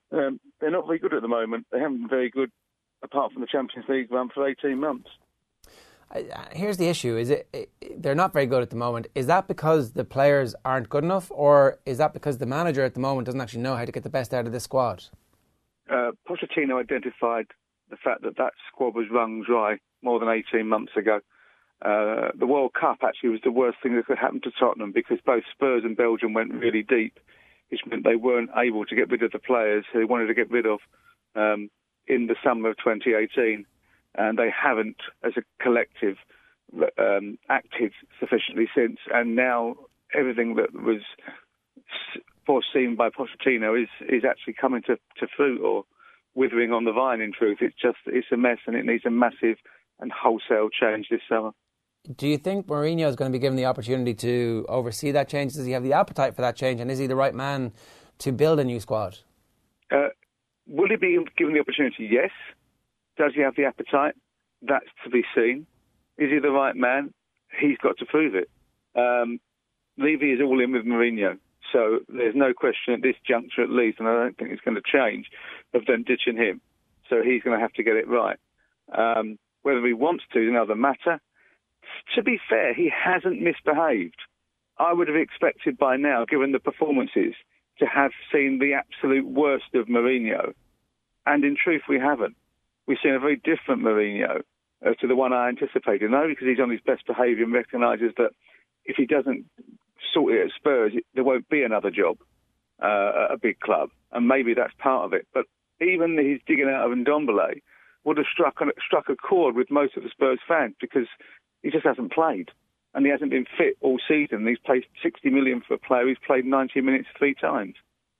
Um, they're not very good at the moment. They haven't been very good apart from the Champions League run for eighteen months. Uh, here's the issue: is it, it they're not very good at the moment? Is that because the players aren't good enough, or is that because the manager at the moment doesn't actually know how to get the best out of this squad? Uh, Pochettino identified the fact that that squad was wrung dry more than eighteen months ago. Uh, the World Cup actually was the worst thing that could happen to Tottenham because both Spurs and Belgium went really deep, which meant they weren't able to get rid of the players who they wanted to get rid of um, in the summer of twenty eighteen. And they haven't, as a collective, um, acted sufficiently since. And now everything that was foreseen by Pochettino is, is actually coming to, to fruit or withering on the vine, in truth. It's just, it's a mess and it needs a massive and wholesale change this summer. Do you think Mourinho is going to be given the opportunity to oversee that change? Does he have the appetite for that change? And is he the right man to build a new squad? Uh, will he be given the opportunity? Yes. Does he have the appetite? That's to be seen. Is he the right man? He's got to prove it. Um, Levy is all in with Mourinho, so there's no question at this juncture at least, and I don't think it's going to change, of them ditching him. So he's going to have to get it right. Um, whether he wants to is another matter. To be fair, he hasn't misbehaved. I would have expected by now, given the performances, to have seen the absolute worst of Mourinho. And in truth, we haven't. We've seen a very different Mourinho uh, to the one I anticipated. No, because he's on his best behaviour and recognises that if he doesn't sort it at Spurs, there won't be another job uh, at a big club. And maybe that's part of it. But even his digging out of Ndombele would have struck, struck a chord with most of the Spurs fans because he just hasn't played. And he hasn't been fit all season. He's paid sixty million for a player who's played ninety minutes three times.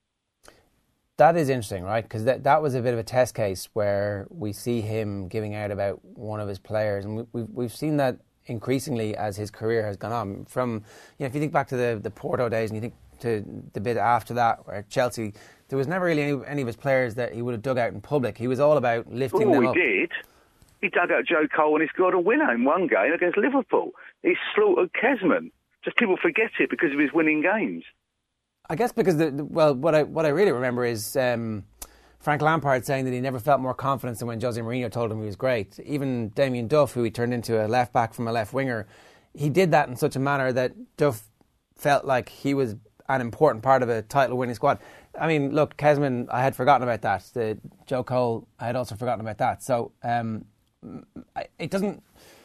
That is interesting, right? Because that, that was a bit of a test case where we see him giving out about one of his players. And we, we've, we've seen that increasingly as his career has gone on. From, you know, if you think back to the, the Porto days and you think to the bit after that, where Chelsea, there was never really any, any of his players that he would have dug out in public. He was all about lifting oh, them he up. he did. He dug out Joe Cole and he scored a winner in one game against Liverpool. He slaughtered Kesman. Just people forget it because of his winning games. I guess because, the, the, well, what I what I really remember is um, Frank Lampard saying that he never felt more confidence than when Jose Mourinho told him he was great. Even Damien Duff, who he turned into a left-back from a left-winger, he did that in such a manner that Duff felt like he was an important part of a title-winning squad. I mean, look, Kesman, I had forgotten about that. The Joe Cole, I had also forgotten about that. So um, it doesn't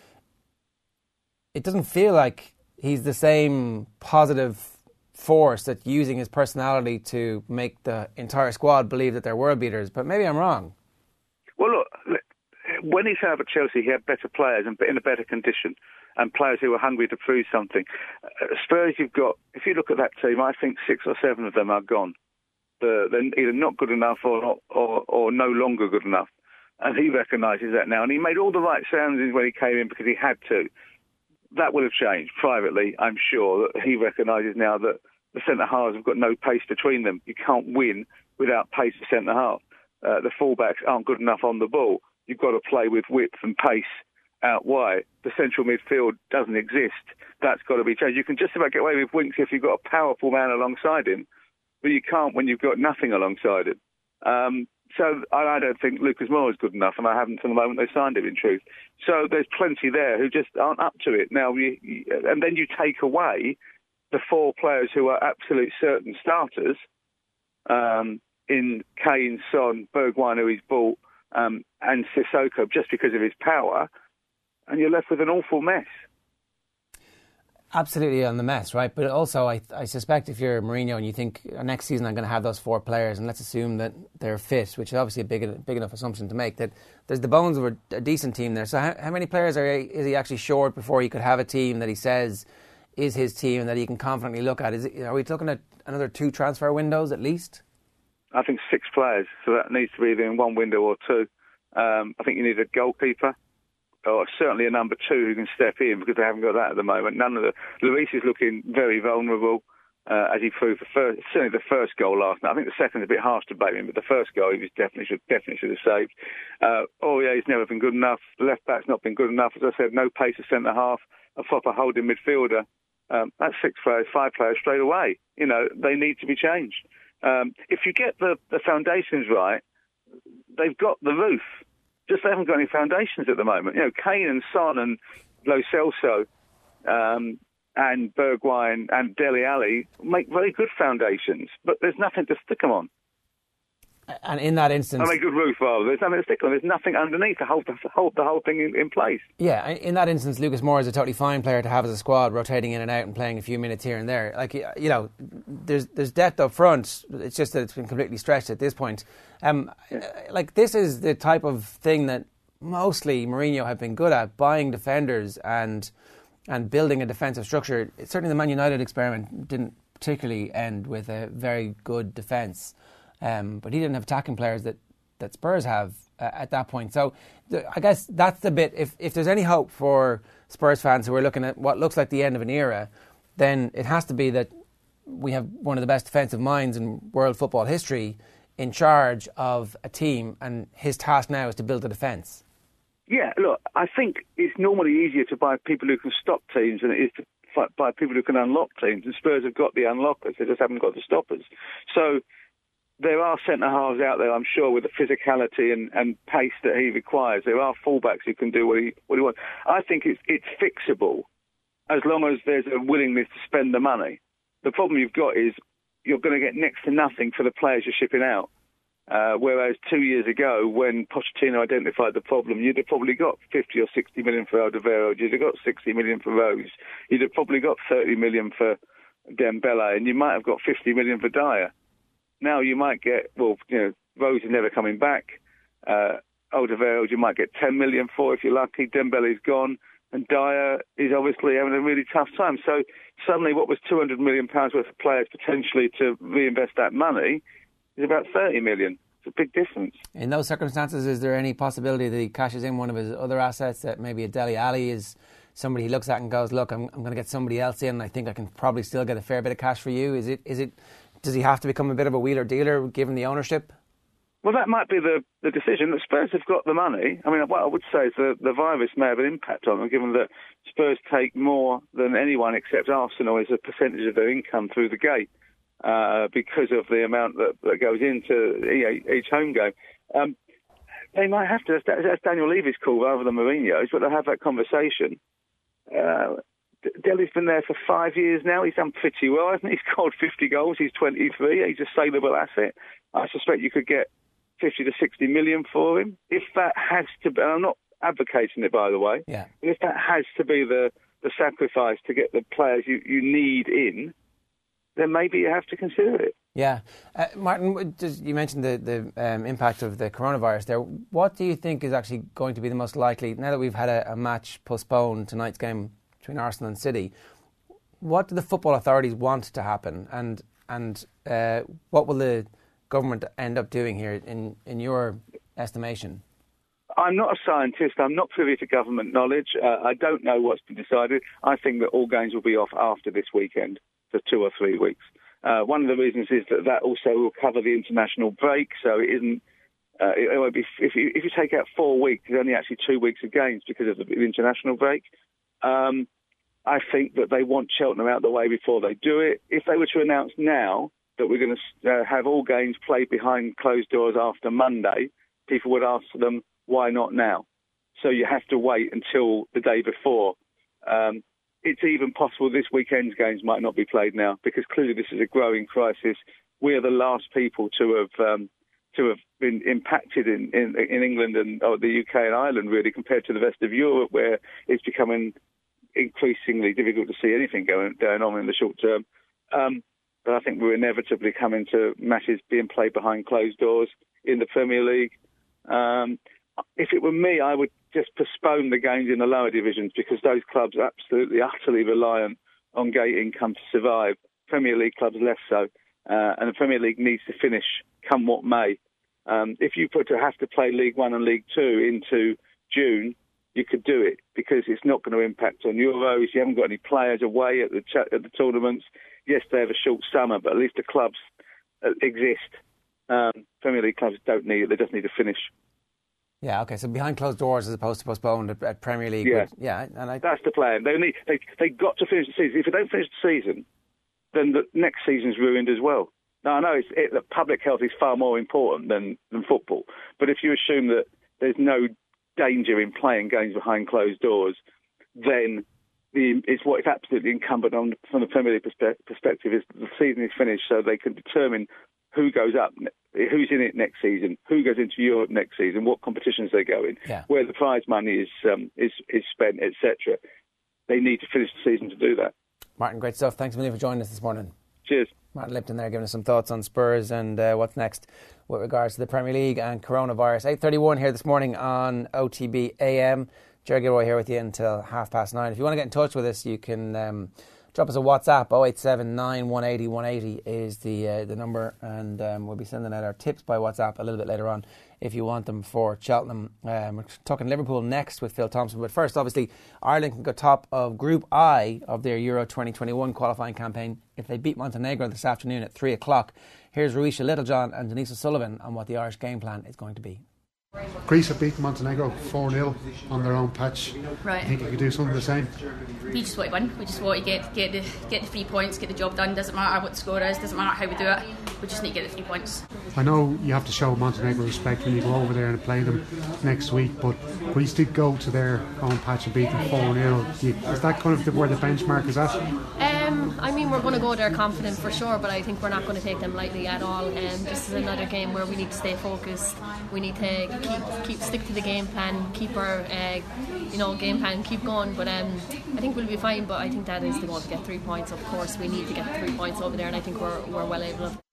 it doesn't feel like he's the same positive force that using his personality to make the entire squad believe that they're world beaters, but maybe I'm wrong. Well, look, when he set up at Chelsea, he had better players and in a better condition, and players who were hungry to prove something. Uh, Spurs, you've got, if you look at that team, I think six or seven of them are gone. They're, they're either not good enough or, not, or or no longer good enough, and he recognises that now. And he made all the right sounds when he came in because he had to. That will have changed privately, I'm sure, that he recognises now that the centre-halves have got no pace between them. You can't win without pace of centre-half. Uh, the full-backs aren't good enough on the ball. You've got to play with width and pace out wide. The central midfield doesn't exist. That's got to be changed. You can just about get away with Winks if you've got a powerful man alongside him, but you can't when you've got nothing alongside him. Um, so I, I don't think Lucas Moura is good enough, and I haven't from the moment they signed him, in truth. So there's plenty there who just aren't up to it. Now, you, you, and then you take away the four players who are absolute certain starters um, in Kane, Son, Bergwijn, who he's bought, um, and Sissoko, just because of his power, and you're left with an awful mess. Absolutely on the mess, right? But also, I, I suspect if you're Mourinho and you think next season I'm going to have those four players, and let's assume that they're fit, which is obviously a big big enough assumption to make, that there's the bones of a, a decent team there. So how, how many players are is he actually short before he could have a team that he says is his team and that he can confidently look at? Is it, are we looking at another two transfer windows at least? I think six players, so that needs to be either in one window or two. Um, I think you need a goalkeeper, or certainly a number two who can step in, because they haven't got that at the moment. None of the Lloris is looking very vulnerable, uh, as he proved the first, certainly the first goal last night. I think the second's a bit harsh to blame him, but the first goal he was definitely should definitely should have saved. Uh, Aurier's never been good enough. The left back's not been good enough. As I said, no pace of centre half, a proper holding midfielder. Um, that's six players, five players straight away. You know, they need to be changed. Um, if you get the, the foundations right, they've got the roof. Just they haven't got any foundations at the moment. You know, Kane and Son and Lo Celso um, and Bergwijn and Dele Alli make very good foundations, but there's nothing to stick them on. And in that instance... I mean, good roof, rather. There's nothing to stick on. There's nothing underneath to hold the, hold the whole thing in, in place. Yeah, in that instance, Lucas Moore is a totally fine player to have as a squad, rotating in and out and playing a few minutes here and there. Like, you know, there's there's depth up front. It's just that it's been completely stretched at this point. Um, yeah. Like, this is the type of thing that mostly Mourinho have been good at, buying defenders and and building a defensive structure. Certainly the Man United experiment didn't particularly end with a very good defence. Um, but he didn't have attacking players that, that Spurs have uh, at that point. So th- I guess that's the bit. If, if there's any hope for Spurs fans who are looking at what looks like the end of an era, then it has to be that we have one of the best defensive minds in world football history in charge of a team, and his task now is to build a defence. Yeah, look, I think it's normally easier to buy people who can stop teams than it is to buy people who can unlock teams. And Spurs have got the unlockers, they just haven't got the stoppers. So there are centre-halves out there, I'm sure, with the physicality and, and pace that he requires. There are fullbacks who can do what he what he wants. I think it's it's fixable as long as there's a willingness to spend the money. The problem you've got is you're going to get next to nothing for the players you're shipping out. Uh, whereas two years ago, when Pochettino identified the problem, you'd have probably got fifty or sixty million for Alderweireld, you'd have got sixty million for Rose, you'd have probably got thirty million for Dembele, and you might have got fifty million for Dyer. Now you might get, well, you know, Rose is never coming back. Uh, Alderweireld you might get ten million for if you're lucky. Dembele's gone. And Dyer is obviously having a really tough time. So suddenly what was two hundred million pounds worth of players potentially to reinvest that money is about thirty million. It's a big difference. In those circumstances, is there any possibility that he cashes in one of his other assets, that maybe a Dele Alli is somebody he looks at and goes, look, I'm, I'm going to get somebody else in, and I think I can probably still get a fair bit of cash for you? Is it? Is it? Does he have to become a bit of a wheeler dealer given the ownership? Well, that might be the, the decision. The Spurs have got the money. I mean, what I would say is that the virus may have an impact on them, given that Spurs take more than anyone except Arsenal as a percentage of their income through the gate uh, because of the amount that, that goes into each home game. Um, they might have to, that's Daniel Levy's call rather than Mourinho's, but they'll have that conversation. Uh, Dele's been there for five years now. He's done pretty well, hasn't he? He's scored fifty goals. He's twenty-three. He's a saleable asset. I suspect you could get fifty to sixty million for him. If that has to be, and I'm not advocating it, by the way, yeah. But if that has to be the, the sacrifice to get the players you, you need in, then maybe you have to consider it. Yeah. Uh, Martin, just, you mentioned the, the um, impact of the coronavirus there. What do you think is actually going to be the most likely, now that we've had a, a match postponed, tonight's game between Arsenal and City, what do the football authorities want to happen, and and uh, what will the government end up doing here in, in your estimation? I'm not a scientist. I'm not privy to government knowledge. Uh, I don't know what's been decided. I think that all games will be off after this weekend for two or three weeks. Uh, one of the reasons is that that also will cover the international break, so it isn't. Uh, it, it won't be if you, if you take out four weeks, there's only actually two weeks of games because of the, the international break. Um, I think that they want Cheltenham out of the way before they do it. If they were to announce now that we're going to uh, have all games played behind closed doors after Monday, people would ask them, why not now? So you have to wait until the day before. Um, it's even possible this weekend's games might not be played now, because clearly this is a growing crisis. We are the last people to have um, to have been impacted in, in, in England and or the U K and Ireland, really, compared to the rest of Europe, where it's becoming increasingly difficult to see anything going, going on in the short term. Um, but I think we're inevitably coming to matches being played behind closed doors in the Premier League. Um, if it were me, I would just postpone the games in the lower divisions, because those clubs are absolutely, utterly reliant on gate income to survive. Premier League clubs less so. Uh, and the Premier League needs to finish come what may. Um, if you put to have to play League One and League Two into June, you could do it, because it's not going to impact on Euros. You haven't got any players away at the ch- at the tournaments. Yes, they have a short summer, but at least the clubs uh, exist. Um, Premier League clubs don't need it. They just need to finish. Yeah, okay, so behind closed doors as opposed to postponed at, at Premier League. Yeah, but, yeah and I... that's the plan. They need they they got to finish the season. If they don't finish the season, then the next season's ruined as well. Now, I know it's, it, that public health is far more important than, than football, but if you assume that there's no danger in playing games behind closed doors, then the, it's what is absolutely incumbent on from the Premier League perspe- perspective is the season is finished so they can determine who goes up, who's in it next season, who goes into Europe next season, what competitions they go in, yeah. where the prize money is um, is, is spent, et cetera. They need to finish the season to do that. Martin, great stuff. Thanks a million for joining us this morning. Cheers. Martin Lipton there giving us some thoughts on Spurs and uh, what's next with regards to the Premier League and coronavirus. eight thirty-one here this morning on O T B A M. Jerry Gilroy here with you until half past nine. If you want to get in touch with us, you can um, drop us a WhatsApp. oh eight seven nine, one eight oh, one eight oh is the uh, the number, and um, we'll be sending out our tips by WhatsApp a little bit later on if you want them for Cheltenham. Um, we're talking Liverpool next with Phil Thompson, but first, obviously, Ireland can go top of Group I of their Euro twenty twenty-one qualifying campaign if they beat Montenegro this afternoon at three o'clock. Here's Ruisha Littlejohn and Denise O'Sullivan on what the Irish game plan is going to be. Greece have beaten Montenegro four nil on their own patch. Right. I think you could do something the same. We just want to win. We just want to get get the get the three points, get the job done. Doesn't matter what the score is. Doesn't matter how we do it. We just need to get the three points. I know you have to show Montenegro respect when you go over there and play them next week, but Greece did go to their own patch and beat them four nil. Is that kind of the, where the benchmark is at? Um, I mean, we're going to go there confident for sure, but I think we're not going to take them lightly at all. Um, this is another game where we need to stay focused. We need to keep keep stick to the game plan, keep our uh, you know game plan, keep going. But um, I think we'll be fine. But I think that is the goal, to get three points. Of course, we need to get three points over there, and I think we're we're well able of.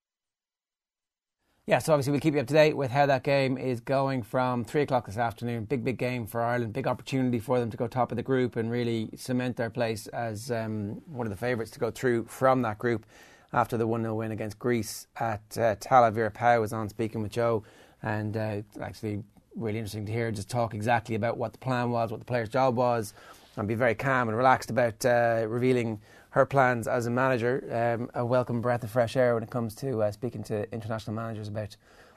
Yeah, so obviously we'll keep you up to date with how that game is going from three o'clock this afternoon. Big, big game for Ireland. Big opportunity for them to go top of the group and really cement their place as um, one of the favourites to go through from that group after the one nil win against Greece at uh, Tallaght. Vera Pauw was on speaking with Joe, and uh, actually really interesting to hear just talk exactly about what the plan was, what the player's job was, and be very calm and relaxed about uh, revealing her plans as a manager. Um, a welcome breath of fresh air when it comes to uh, speaking to international managers about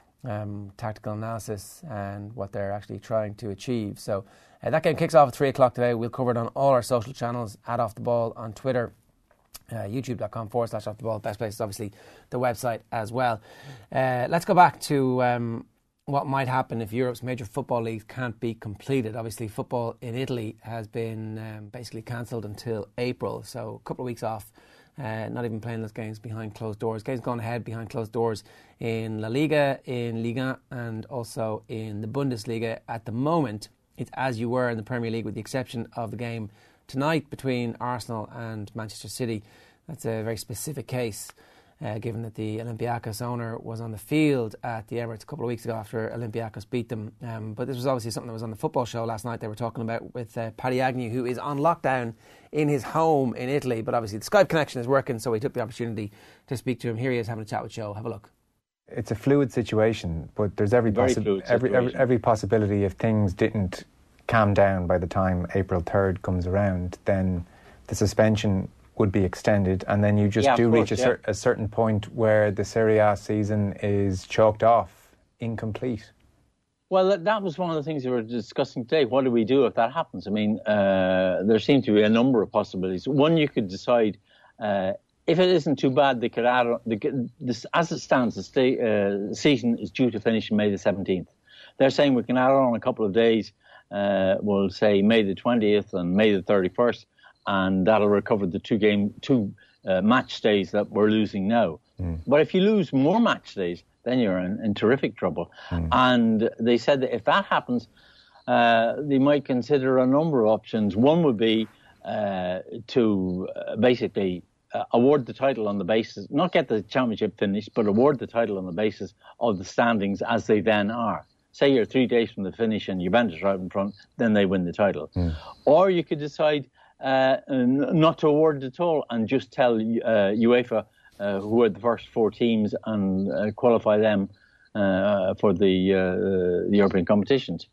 um, tactical analysis and what they're actually trying to achieve. So uh, that game kicks off at three o'clock today. We'll cover it on all our social channels, at Off The Ball on Twitter, uh, youtube.com forward slash Off The Ball. Best place is obviously the website as well. Uh, let's go back to um, what might happen if Europe's major football leagues can't be completed. Obviously, football in Italy has been um, basically cancelled until April, so a couple of weeks off, uh, not even playing those games behind closed doors. Games going ahead behind closed doors in La Liga, in Liga, and also in the Bundesliga. At the moment, it's as you were in the Premier League, with the exception of the game tonight between Arsenal and Manchester City. That's a very specific case. Uh, given that the Olympiacos owner was on the field at the Emirates a couple of weeks ago after Olympiacos beat them. Um, but this was obviously something that was on the football show last night. They were talking about with uh, Paddy Agnew, who is on lockdown in his home in Italy. But obviously the Skype connection is working, so we took the opportunity to speak to him. Here he is having a chat with Joe. Have a look. It's a fluid situation, but there's every, possi- every, every, every possibility if things didn't calm down by the time April third comes around, then the suspension would be extended, and then you just yeah, do course, reach a, cer- yeah. a certain point where the Serie A season is chalked off, incomplete. Well, that was one of the things we were discussing today. What do we do if that happens? I mean, uh, there seem to be a number of possibilities. One, you could decide, uh, if it isn't too bad, they could add on, the, this, as it stands, the stay, uh, season is due to finish May the seventeenth. They're saying we can add on a couple of days, uh, we'll say May the twentieth and May the thirty-first, and that'll recover the two game, two uh, match days that we're losing now. Mm. But if you lose more match days, then you're in, in terrific trouble. Mm. And they said that if that happens, uh, they might consider a number of options. One would be uh, to uh, basically uh, award the title on the basis, not get the championship finished, but award the title on the basis of the standings as they then are. Say you're three days from the finish and Juventus are out in front, then they win the title. Mm. Or you could decide Uh, not to award it at all and just tell uh, UEFA uh, who are the first four teams and uh, qualify them uh, for the, uh, the European competitions.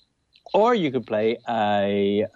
Or you could play a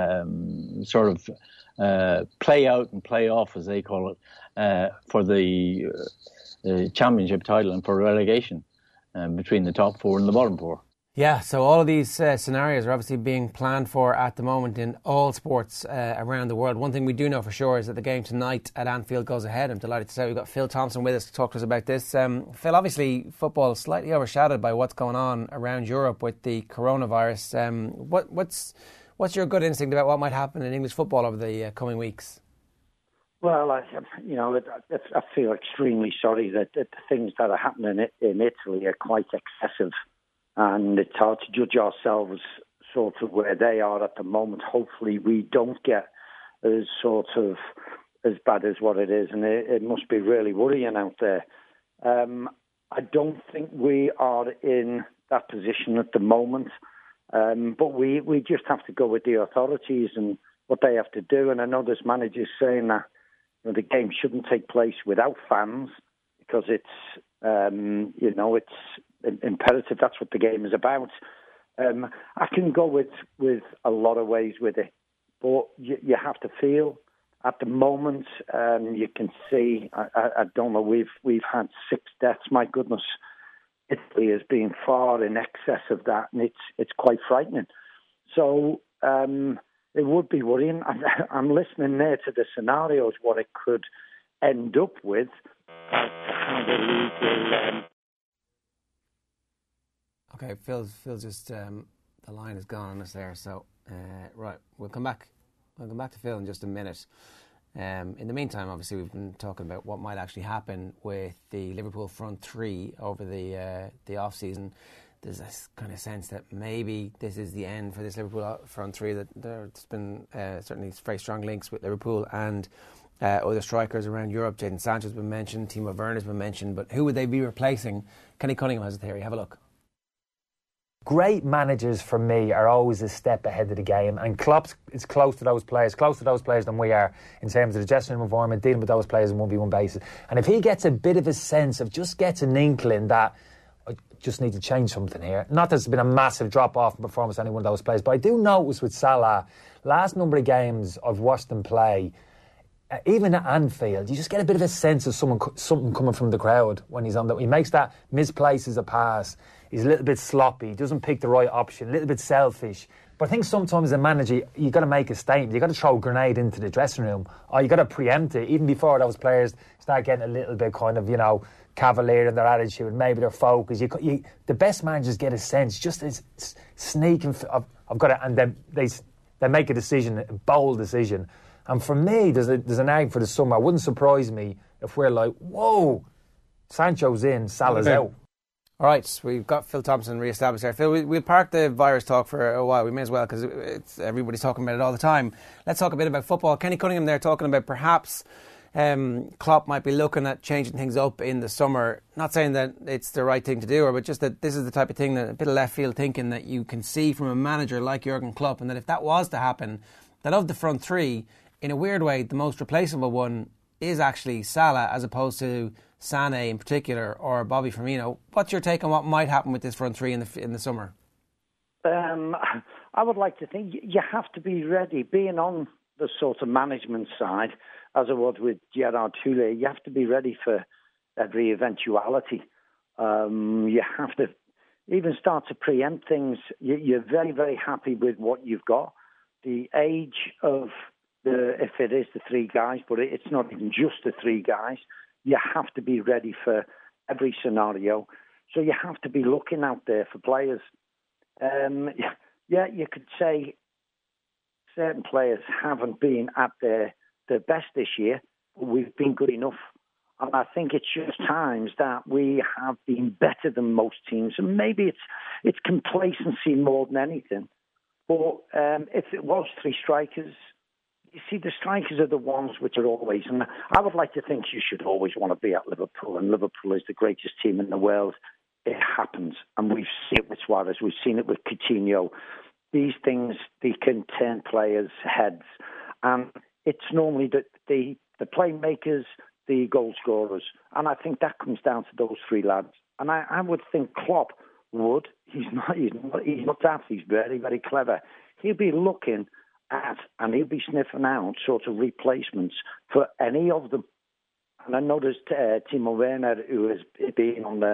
um, sort of uh, play out and play off, as they call it, uh, for the uh, championship title and for relegation uh, between the top four and the bottom four. Yeah, so all of these uh, scenarios are obviously being planned for at the moment in all sports uh, around the world. One thing we do know for sure is that the game tonight at Anfield goes ahead. I'm delighted to say we've got Phil Thompson with us to talk to us about this. Um, Phil, obviously football is slightly overshadowed by what's going on around Europe with the coronavirus. Um, what, what's what's your gut instinct about what might happen in English football over the uh, coming weeks? Well, I, you know, I feel extremely sorry that, that the things that are happening in Italy are quite excessive. And it's hard to judge ourselves sort of where they are at the moment. Hopefully we don't get as sort of as bad as what it is. And it, it must be really worrying out there. Um, I don't think we are in that position at the moment. Um, but we, we just have to go with the authorities and what they have to do. And I know there's managers saying that, you know, the game shouldn't take place without fans because it's, um, you know, it's imperative. That's what the game is about. Um, I can go with, with a lot of ways with it, but you, you have to feel. At the moment, um, you can see. I, I, I don't know. We've we've had six deaths. My goodness, Italy has been far in excess of that, and it's it's quite frightening. So um, it would be worrying. I'm, I'm listening there to the scenarios, what it could end up with. Uh, how the league will, um, Okay, Phil's, Phil's just, um, the line is gone on us there, so, uh, right, we'll come back. We'll come back to Phil in just a minute. Um, in the meantime, obviously, we've been talking about what might actually happen with the Liverpool front three over the uh, the off-season. There's this kind of sense that maybe this is the end for this Liverpool front three, that there's been uh, certainly very strong links with Liverpool and uh, other strikers around Europe. Jadon Sancho has been mentioned, Timo Werner has been mentioned, but who would they be replacing? Kenny Cunningham has a theory. Have a look. Great managers for me are always a step ahead of the game, and Klopp is close to those players, close to those players than we are in terms of the dressing room environment, dealing with those players on one v one basis. And if he gets a bit of a sense of, just gets an inkling that I just need to change something here, not that there's been a massive drop off in performance of any one of those players, but I do notice with Salah, last number of games I've watched him play, uh, even at Anfield, you just get a bit of a sense of someone, something coming from the crowd when he's on the. He makes that, misplaces a pass. He's a little bit sloppy, he doesn't pick the right option, a little bit selfish. But I think sometimes as a manager, you've got to make a statement. You've got to throw a grenade into the dressing room, or you've got to preempt it, even before those players start getting a little bit kind of, you know, cavalier in their attitude, maybe their focus. You, you, the best managers get a sense, just as sneaking, I've, I've got to, and then they, they make a decision, a bold decision. And for me, there's, a, there's an egg for the summer. It wouldn't surprise me if we're like, whoa, Sancho's in, Salah's Okay. out. All right, we've got Phil Thompson re-established there. Phil, we, we'll park the virus talk for a while. We may as well, because it's everybody's talking about it all the time. Let's talk a bit about football. Kenny Cunningham there talking about perhaps um, Klopp might be looking at changing things up in the summer. Not saying that it's the right thing to do, or but just that this is the type of thing, that a bit of left field thinking that you can see from a manager like Jurgen Klopp, and that if that was to happen, that of the front three, in a weird way, the most replaceable one is actually Salah as opposed to Sané in particular, or Bobby Firmino. What's your take on what might happen with this front three in the in the summer? Um, I would like to think you have to be ready. Being on the sort of management side, as I was with Gerard Houllier, you have to be ready for every eventuality. Um, you have to even start to preempt things. You, you're very, very happy with what you've got. The age of the, if it is the three guys, but it's not even just the three guys. You have to be ready for every scenario. So you have to be looking out there for players. Um, yeah, you could say certain players haven't been at their, their best this year, but we've been good enough. And I think it's just times that we have been better than most teams. And maybe it's it's complacency more than anything. But um, if it was three strikers, you see, the strikers are the ones which are always, and I would like to think you should always want to be at Liverpool, and Liverpool is the greatest team in the world. It happens, and we've seen it with Suarez, we've seen it with Coutinho. These things, they can turn players' heads, and it's normally the, the, the playmakers, the goal scorers, and I think that comes down to those three lads. And I, I would think Klopp would, he's not, he's not, he's not daft, he's very, very clever. He'll be looking at, and he'll be sniffing out sort of replacements for any of them. And I know there's uh, Timo Werner, who has been on the,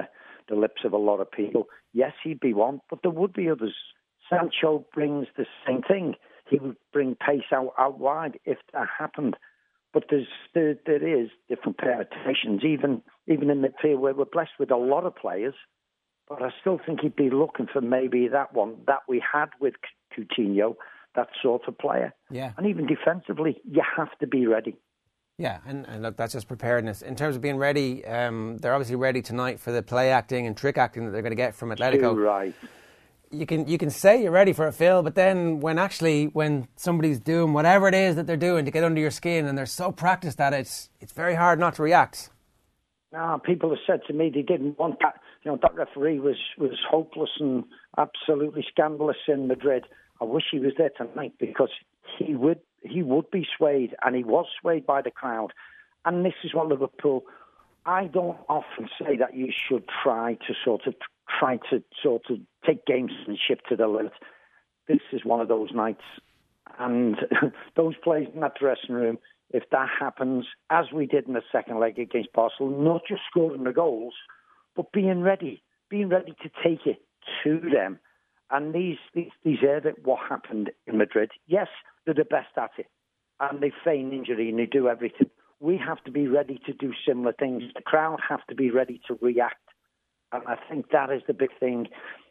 the lips of a lot of people. Yes, he'd be one, but there would be others. Sancho brings the same thing. He would bring pace out, out wide if that happened. But there's there, there is different permutations, even even in midfield where we're blessed with a lot of players. But I still think he'd be looking for maybe that one that we had with Coutinho, that sort of player. Yeah. And even defensively, you have to be ready. Yeah, and, and look, that's just preparedness. In terms of being ready, um, they're obviously ready tonight for the play acting and trick acting that they're going to get from Atletico. Too right. You can you can say you're ready for it, Phil, but then when actually when somebody's doing whatever it is that they're doing to get under your skin and they're so practiced at it, it's, it's very hard not to react. No, people have said to me they didn't want that. You know, that referee was, was hopeless and absolutely scandalous in Madrid. I wish he was there tonight because he would he would be swayed, and he was swayed by the crowd. And this is what Liverpool. I don't often say that you should try to sort of try to sort of take gamesmanship to the limit. This is one of those nights, and those players in that dressing room, if that happens, as we did in the second leg against Barcelona, not just scoring the goals, but being ready, being ready to take it to them. And these these these are what happened in Madrid. Yes, they're the best at it, and they feign injury and they do everything. We have to be ready to do similar things. The crowd have to be ready to react. And I think that is the big thing.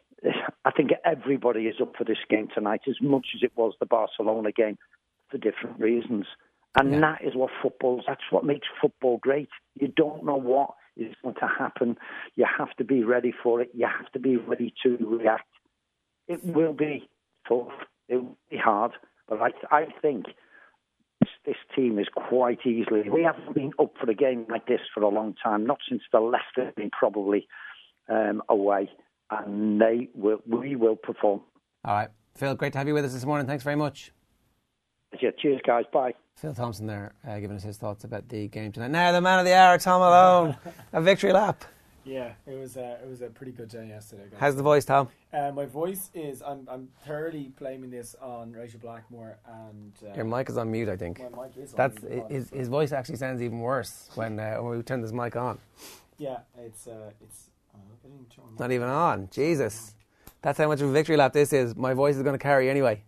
I think everybody is up for this game tonight as much as it was the Barcelona game for different reasons. And yeah. that is what football, that's what makes football great. You don't know what is going to happen. You have to be ready for it. You have to be ready to react. It will be tough. It will be hard. But I, I think this, this team is quite easily. We haven't been up for a game like this for a long time, not since the Leicester game probably. Um, away, and they will. We will perform. All right, Phil, great to have you with us this morning. Thanks very much. Yeah, cheers, guys. Bye. Phil Thompson there, uh, giving us his thoughts about the game tonight. Now, the man of the hour, Tom Malone, a victory lap. Yeah, it was. Uh, it was a pretty good day yesterday, guys. How's the voice, Tom? Uh, my voice is. I'm. I'm thoroughly blaming this on Rachel Blackmore and. Uh, Your mic is on mute, I think. My mic is on That's mute. his. His voice actually sounds even worse when uh, when we turn this mic on. Yeah, it's. Uh, it's. Not even on. Jesus. That's how much of a victory lap this is. My voice is going to carry anyway.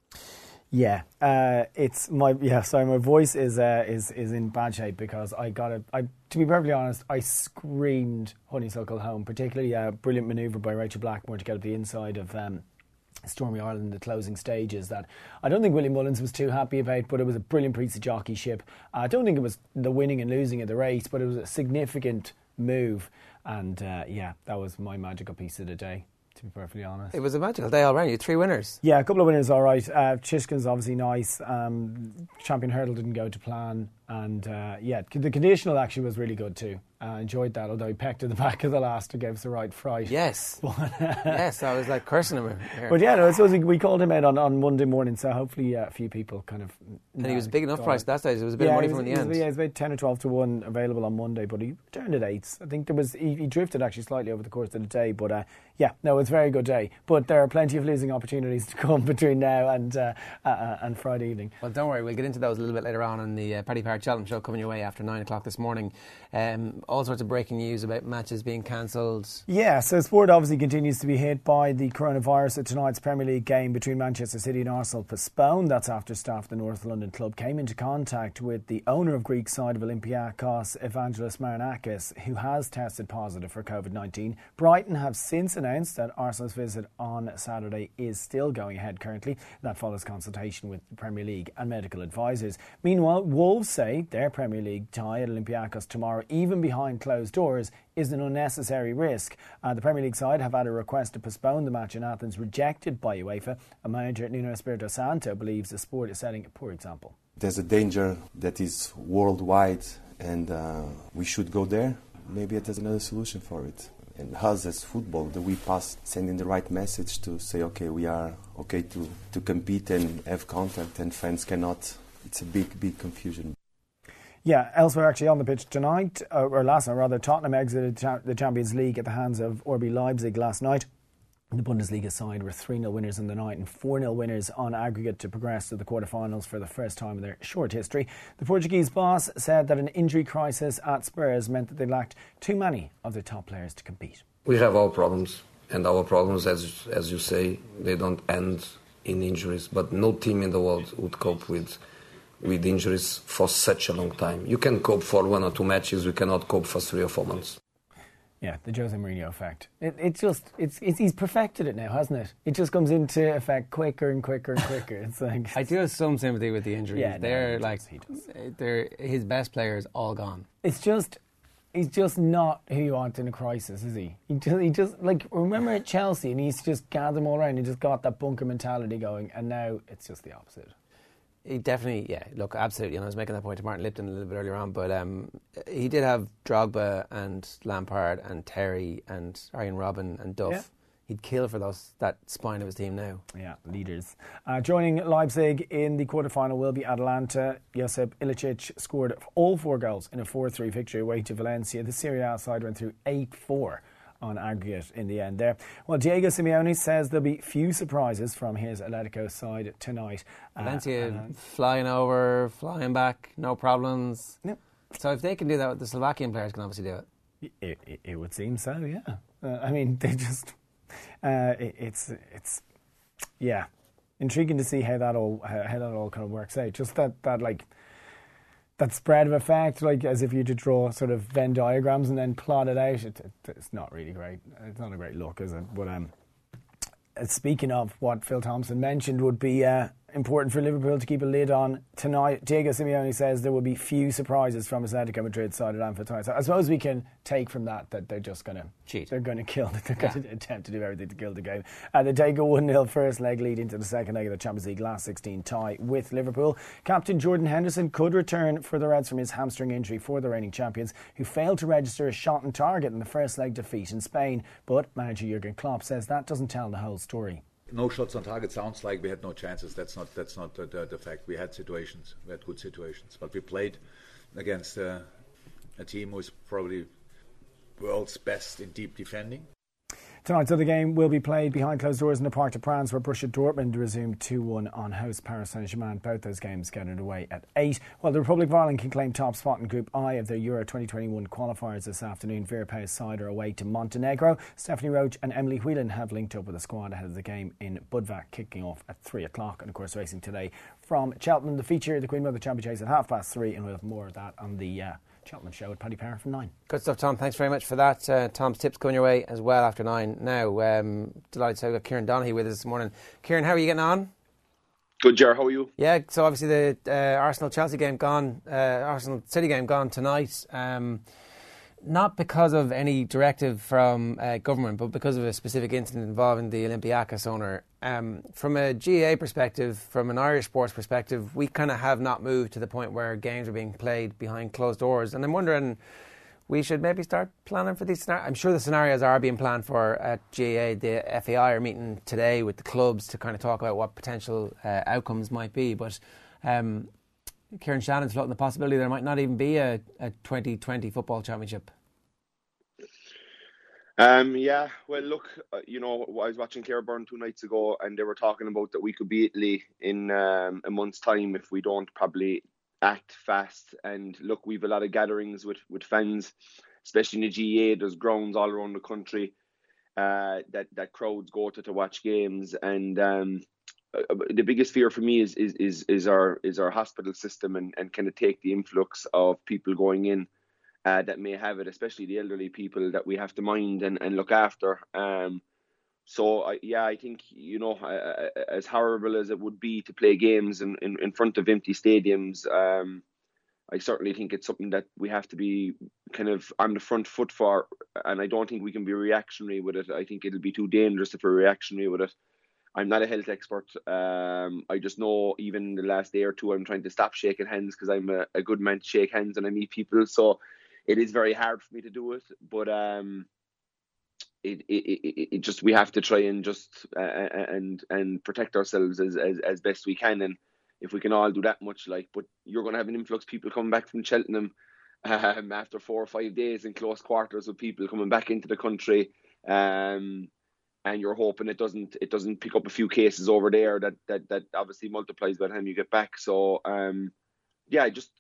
Yeah, uh, it's my yeah. Sorry, my voice is uh, is is in bad shape because I got it. I to be perfectly honest, I screamed Honeysuckle home. Particularly a brilliant manoeuvre by Rachel Blackmore to get up the inside of um, Stormy Ireland in the closing stages. That I don't think Willie Mullins was too happy about, but it was a brilliant piece of jockeyship. I don't think it was the winning and losing of the race, but it was a significant move. And uh, yeah, that was my magical piece of the day, to be perfectly honest. It was a magical day all round. You had three winners. Yeah, a couple of winners, all right. Uh, Chishkin's obviously nice. Um, Champion Hurdle didn't go to plan. And uh, yeah, the conditional actually was really good too. I uh, enjoyed that, although he pecked at the back of the last and gave us the right fright. Yes. yes, I was like cursing him here. But yeah, no, so we called him out on, on Monday morning, so hopefully uh, a few people kind of... And he was a big enough price at that stage. It was a bit yeah, of money was, from in the he end. Was, yeah, it was about ten or twelve to one available on Monday, but he returned at eights. I think there was he, he drifted actually slightly over the course of the day, but uh, yeah, no, it's a very good day. But there are plenty of losing opportunities to come between now and uh, uh, and Friday evening. Well, don't worry, we'll get into those a little bit later on in the uh, Paddy Power Challenge show coming your way after nine o'clock this morning. Um, all sorts of breaking news about matches being cancelled. Yeah, so sport obviously continues to be hit by the coronavirus. At tonight's Premier League game between Manchester City and Arsenal postponed. That's after staff of the North London club came into contact with the owner of Greek side of Olympiacos, Evangelos Marinakis, who has tested positive for COVID nineteen. Brighton have since announced that Arsenal's visit on Saturday is still going ahead currently. That follows consultation with the Premier League and medical advisors. Meanwhile, Wolves say their Premier League tie at Olympiacos tomorrow, even behind closed doors, is an unnecessary risk. Uh, the Premier League side have had a request to postpone the match in Athens rejected by UEFA. A manager, Nuno Espirito Santo, believes the sport is setting a poor example. There's a danger that is worldwide and uh, we should go there. Maybe there's another solution for it. And us as football, that we pass sending the right message to say, okay, we are okay to, to compete and have contact, and fans cannot. It's a big, big confusion. Yeah, elsewhere actually on the pitch tonight, uh, or last night rather, Tottenham exited cha- the Champions League at the hands of R B Leipzig last night. The Bundesliga side were three nil winners in the night and four nil winners on aggregate to progress to the quarterfinals for the first time in their short history. The Portuguese boss said that an injury crisis at Spurs meant that they lacked too many of their top players to compete. We have our problems, and our problems, as as you say, they don't end in injuries. But no team in the world would cope with with injuries for such a long time. You can cope for one or two matches. We cannot cope for three or four months. Yeah, the Jose Mourinho effect. It, it just, it's, it's, he's perfected it now, hasn't it? It just comes into effect quicker and quicker and quicker. It's like I do have some sympathy with the injuries. Yeah, they're no, like, they're his best players all gone. It's just, he's just not who you want in a crisis, is he? He just, he just like remember at Chelsea, and he's just gathered them all around. He just got that bunker mentality going, and now it's just the opposite. He definitely, yeah, look, absolutely. And I was making that point to Martin Lipton a little bit earlier on, but um, he did have Drogba and Lampard and Terry and Arjen Robben and Duff. Yeah. He'd kill for those that spine of his team now. Yeah, leaders. Uh, joining Leipzig in the quarterfinal will be Atalanta. Josip Ilicic scored all four goals in a four three victory away to Valencia. The Serie A side went through eight four. On aggregate in the end there. Well, Diego Simeone says there'll be few surprises from his Atletico side tonight. Valencia uh, flying over, flying back, no problems. Yep. So if they can do that, the Slovakian players can obviously do it. It, it, it would seem so, yeah. Uh, I mean, they just uh, it, it's it's yeah, intriguing to see how that all how, how that all kind of works out. Just that that like. That spread of effect, like as if you to draw sort of Venn diagrams and then plot it out, it, it, it's not really great. It's not a great look, is it? But um, speaking of what Phil Thompson mentioned would be uh, important for Liverpool to keep a lid on tonight. Diego Simeone says there will be few surprises from Atletico Madrid side at Anfield tonight. So I suppose we can take from that that they're just going to cheat. They're going to kill. They're going to attempt to do everything to kill the game. Uh, they take a one nil first leg lead into the second leg of the Champions League last sixteen tie with Liverpool. Captain Jordan Henderson could return for the Reds from his hamstring injury for the reigning champions, who failed to register a shot on target in the first leg defeat in Spain. But manager Jurgen Klopp says that doesn't tell the whole story. No shots on target sounds like we had no chances. That's not that's not the, the, the fact. We had situations. We had good situations. But we played against uh, a team who is probably world's best in deep defending. Tonight's other game will be played behind closed doors in the Parc des Princes, where Borussia Dortmund resumed two one on host Paris Saint-Germain. Both those games get underway at eight. Well, the Republic of Ireland can claim top spot in Group I of their Euro twenty twenty-one qualifiers this afternoon. Vera Pauw's side are away to Montenegro. Stephanie Roach and Emily Whelan have linked up with the squad ahead of the game in Budva, kicking off at three o'clock. And of course, racing today from Cheltenham, the feature, the Queen Mother Champion Chase at half past three, and we'll have more of that on the uh, Cheltenham show at Paddy Power from nine. Good stuff, Tom. Thanks very much for that. Uh, Tom's tips coming your way as well after nine. Now, um, delighted to have Kieran Donaghy with us this morning. Kieran, how are you getting on? Good, Jar. How are you? Yeah, so obviously the uh, Arsenal-Chelsea game gone, uh, Arsenal-City game gone tonight. Um, not because of any directive from uh, government, but because of a specific incident involving the Olympiacos owner. Um, from a G A A perspective, from an Irish sports perspective, we kind of have not moved to the point where games are being played behind closed doors. And I'm wondering, we should maybe start planning for these scenarios. I'm sure the scenarios are being planned for at G A A. The F A I are meeting today with the clubs to kind of talk about what potential uh, outcomes might be. But um, Kieran Shannon's floating the possibility there might not even be a, a twenty twenty football championship. Um, yeah, well, look, uh, you know, I was watching Clareburn two nights ago, and they were talking about that we could be Italy in um, a month's time if we don't probably act fast. And look, we've a lot of gatherings with, with fans, especially in the G A A. There's grounds all around the country uh, that that crowds go to to watch games. And um, uh, the biggest fear for me is is is, is our is our hospital system, and, and can it take the influx of people going in Uh, that may have it, especially the elderly people that we have to mind and, and look after. Um, so, I, yeah, I think, you know, uh, as horrible as it would be to play games in, in, in front of empty stadiums, um, I certainly think it's something that we have to be kind of on the front foot for, and I don't think we can be reactionary with it. I think it'll be too dangerous if we're reactionary with it. I'm not a health expert. Um, I just know even the last day or two I'm trying to stop shaking hands because I'm a, a good man to shake hands and I meet people. So it is very hard for me to do it, but um, it, it it it just we have to try and just uh, and and protect ourselves as, as as best we can, and if we can all do that much, like. But you're going to have an influx of people coming back from Cheltenham um, after four or five days in close quarters with people coming back into the country, um, and you're hoping it doesn't it doesn't pick up a few cases over there that that that obviously multiplies by the time you get back. So um, yeah, just just.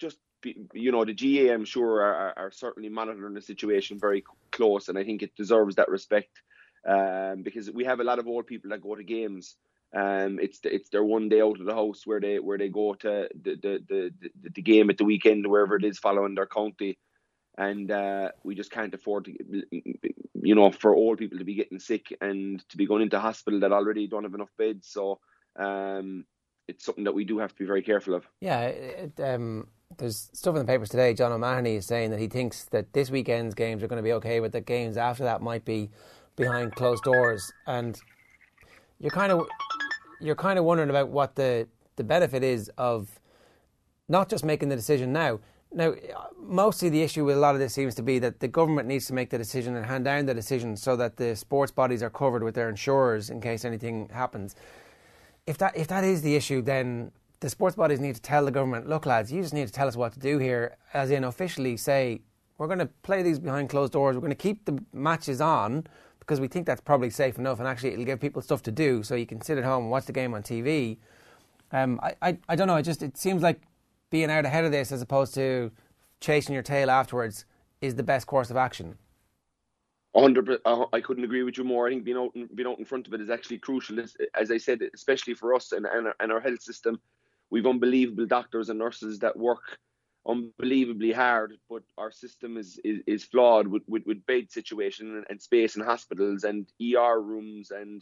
you know, the G A, I'm sure, are, are certainly monitoring the situation very close, and I think it deserves that respect, um, because we have a lot of old people that go to games. Um, it's the, it's their one day out of the house where they where they go to the the, the, the, the game at the weekend, wherever it is, following their county, and uh, we just can't afford to, you know, for old people to be getting sick and to be going into hospital that already don't have enough beds. So um, it's something that we do have to be very careful of. Yeah, it, um, there's stuff in the papers today. John O'Mahony is saying that he thinks that this weekend's games are going to be okay, but the games after that might be behind closed doors. And you're kind of you're kind of wondering about what the, the benefit is of not just making the decision now. Now, mostly the issue with a lot of this seems to be that the government needs to make the decision and hand down the decision so that the sports bodies are covered with their insurers in case anything happens. If that if that is the issue, then the sports bodies need to tell the government, look, lads, you just need to tell us what to do here, as in officially say, we're going to play these behind closed doors, we're going to keep the matches on because we think that's probably safe enough, and actually it'll give people stuff to do so you can sit at home and watch the game on T V. Um, I, I, I don't know, it just it seems like being out ahead of this as opposed to chasing your tail afterwards is the best course of action. one hundred percent, I couldn't agree with you more. I think being out in, being out in front of it is actually crucial. As, as I said, especially for us and, and, our, and our health system, we've unbelievable doctors and nurses that work unbelievably hard, but our system is is, is flawed with, with, with bed situation and, and space in hospitals and E R rooms, and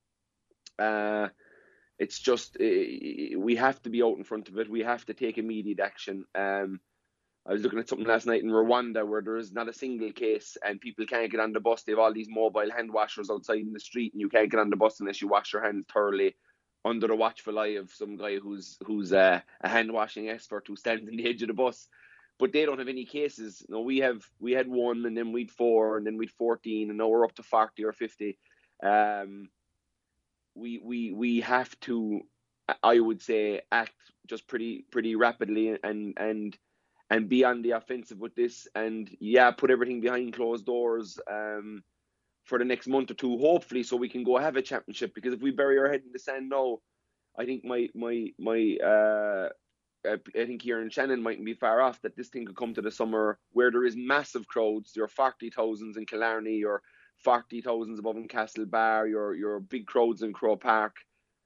uh, it's just, uh, we have to be out in front of it. We have to take immediate action. Um, I was looking at something last night in Rwanda where there is not a single case and people can't get on the bus. They have all these mobile hand washers outside in the street, and you can't get on the bus unless you wash your hands thoroughly under the watchful eye of some guy who's who's uh, a hand washing expert who stands on the edge of the bus. But they don't have any cases. No, we have we had one, and then we'd four, and then we'd fourteen, and now we're up to forty or fifty. Um, we we we have to, I would say, act just pretty pretty rapidly and and. and be on the offensive with this, and yeah, put everything behind closed doors um, for the next month or two, hopefully, so we can go have a championship. Because if we bury our head in the sand now, I think my my my uh, I think Kieran Shannon mightn't be far off that this thing could come to the summer where there is massive crowds. There are forty thousands in Killarney, or forty thousands above in Castlebar, your your big crowds in Crow Park,